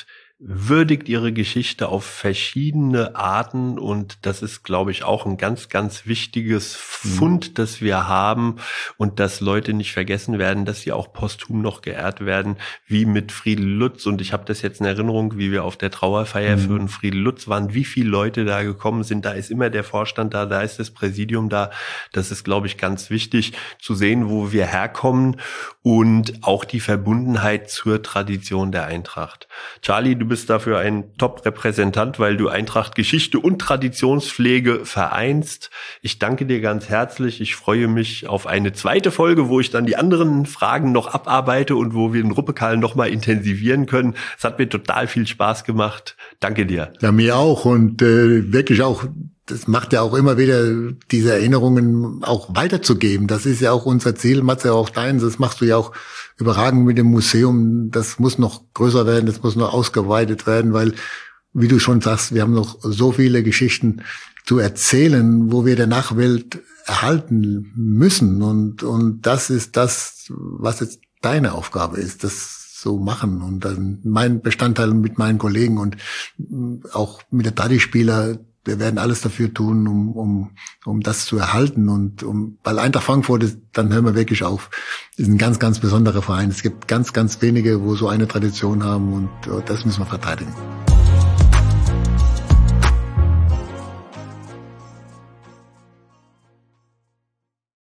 würdigt ihre Geschichte auf verschiedene Arten und das ist, glaube ich, auch ein ganz, ganz wichtiges Fund, das wir haben und dass Leute nicht vergessen werden, dass sie auch posthum noch geehrt werden, wie mit Friedel Lutz. Und ich habe das jetzt in Erinnerung, wie wir auf der Trauerfeier für Friedel Lutz waren, wie viele Leute da gekommen sind. Da ist immer der Vorstand da ist das Präsidium da. Das ist, glaube ich, ganz wichtig zu sehen, wo wir herkommen und auch die Verbundenheit zur Tradition der Eintracht. Charlie, du bist dafür ein Top-Repräsentant, weil du Eintracht Geschichte und Traditionspflege vereinst. Ich danke dir ganz herzlich. Ich freue mich auf eine zweite Folge, wo ich dann die anderen Fragen noch abarbeite und wo wir den Ruppekarl noch mal intensivieren können. Es hat mir total viel Spaß gemacht. Danke dir. Ja, mir auch und wirklich auch. Das macht ja auch immer wieder, diese Erinnerungen auch weiterzugeben. Das ist ja auch unser Ziel, Matze, auch deins. Das machst du ja auch überragend mit dem Museum. Das muss noch größer werden, das muss noch ausgeweitet werden, weil, wie du schon sagst, wir haben noch so viele Geschichten zu erzählen, wo wir der Nachwelt erhalten müssen. Und das ist das, was jetzt deine Aufgabe ist, das so machen. Und dann mein Bestandteil mit meinen Kollegen und auch mit der Tradi-Spieler, wir werden alles dafür tun, um das zu erhalten und weil Eintracht Frankfurt ist, dann hören wir wirklich auf. Ist ein ganz, ganz besonderer Verein. Es gibt ganz, ganz wenige, wo so eine Tradition haben und das müssen wir verteidigen.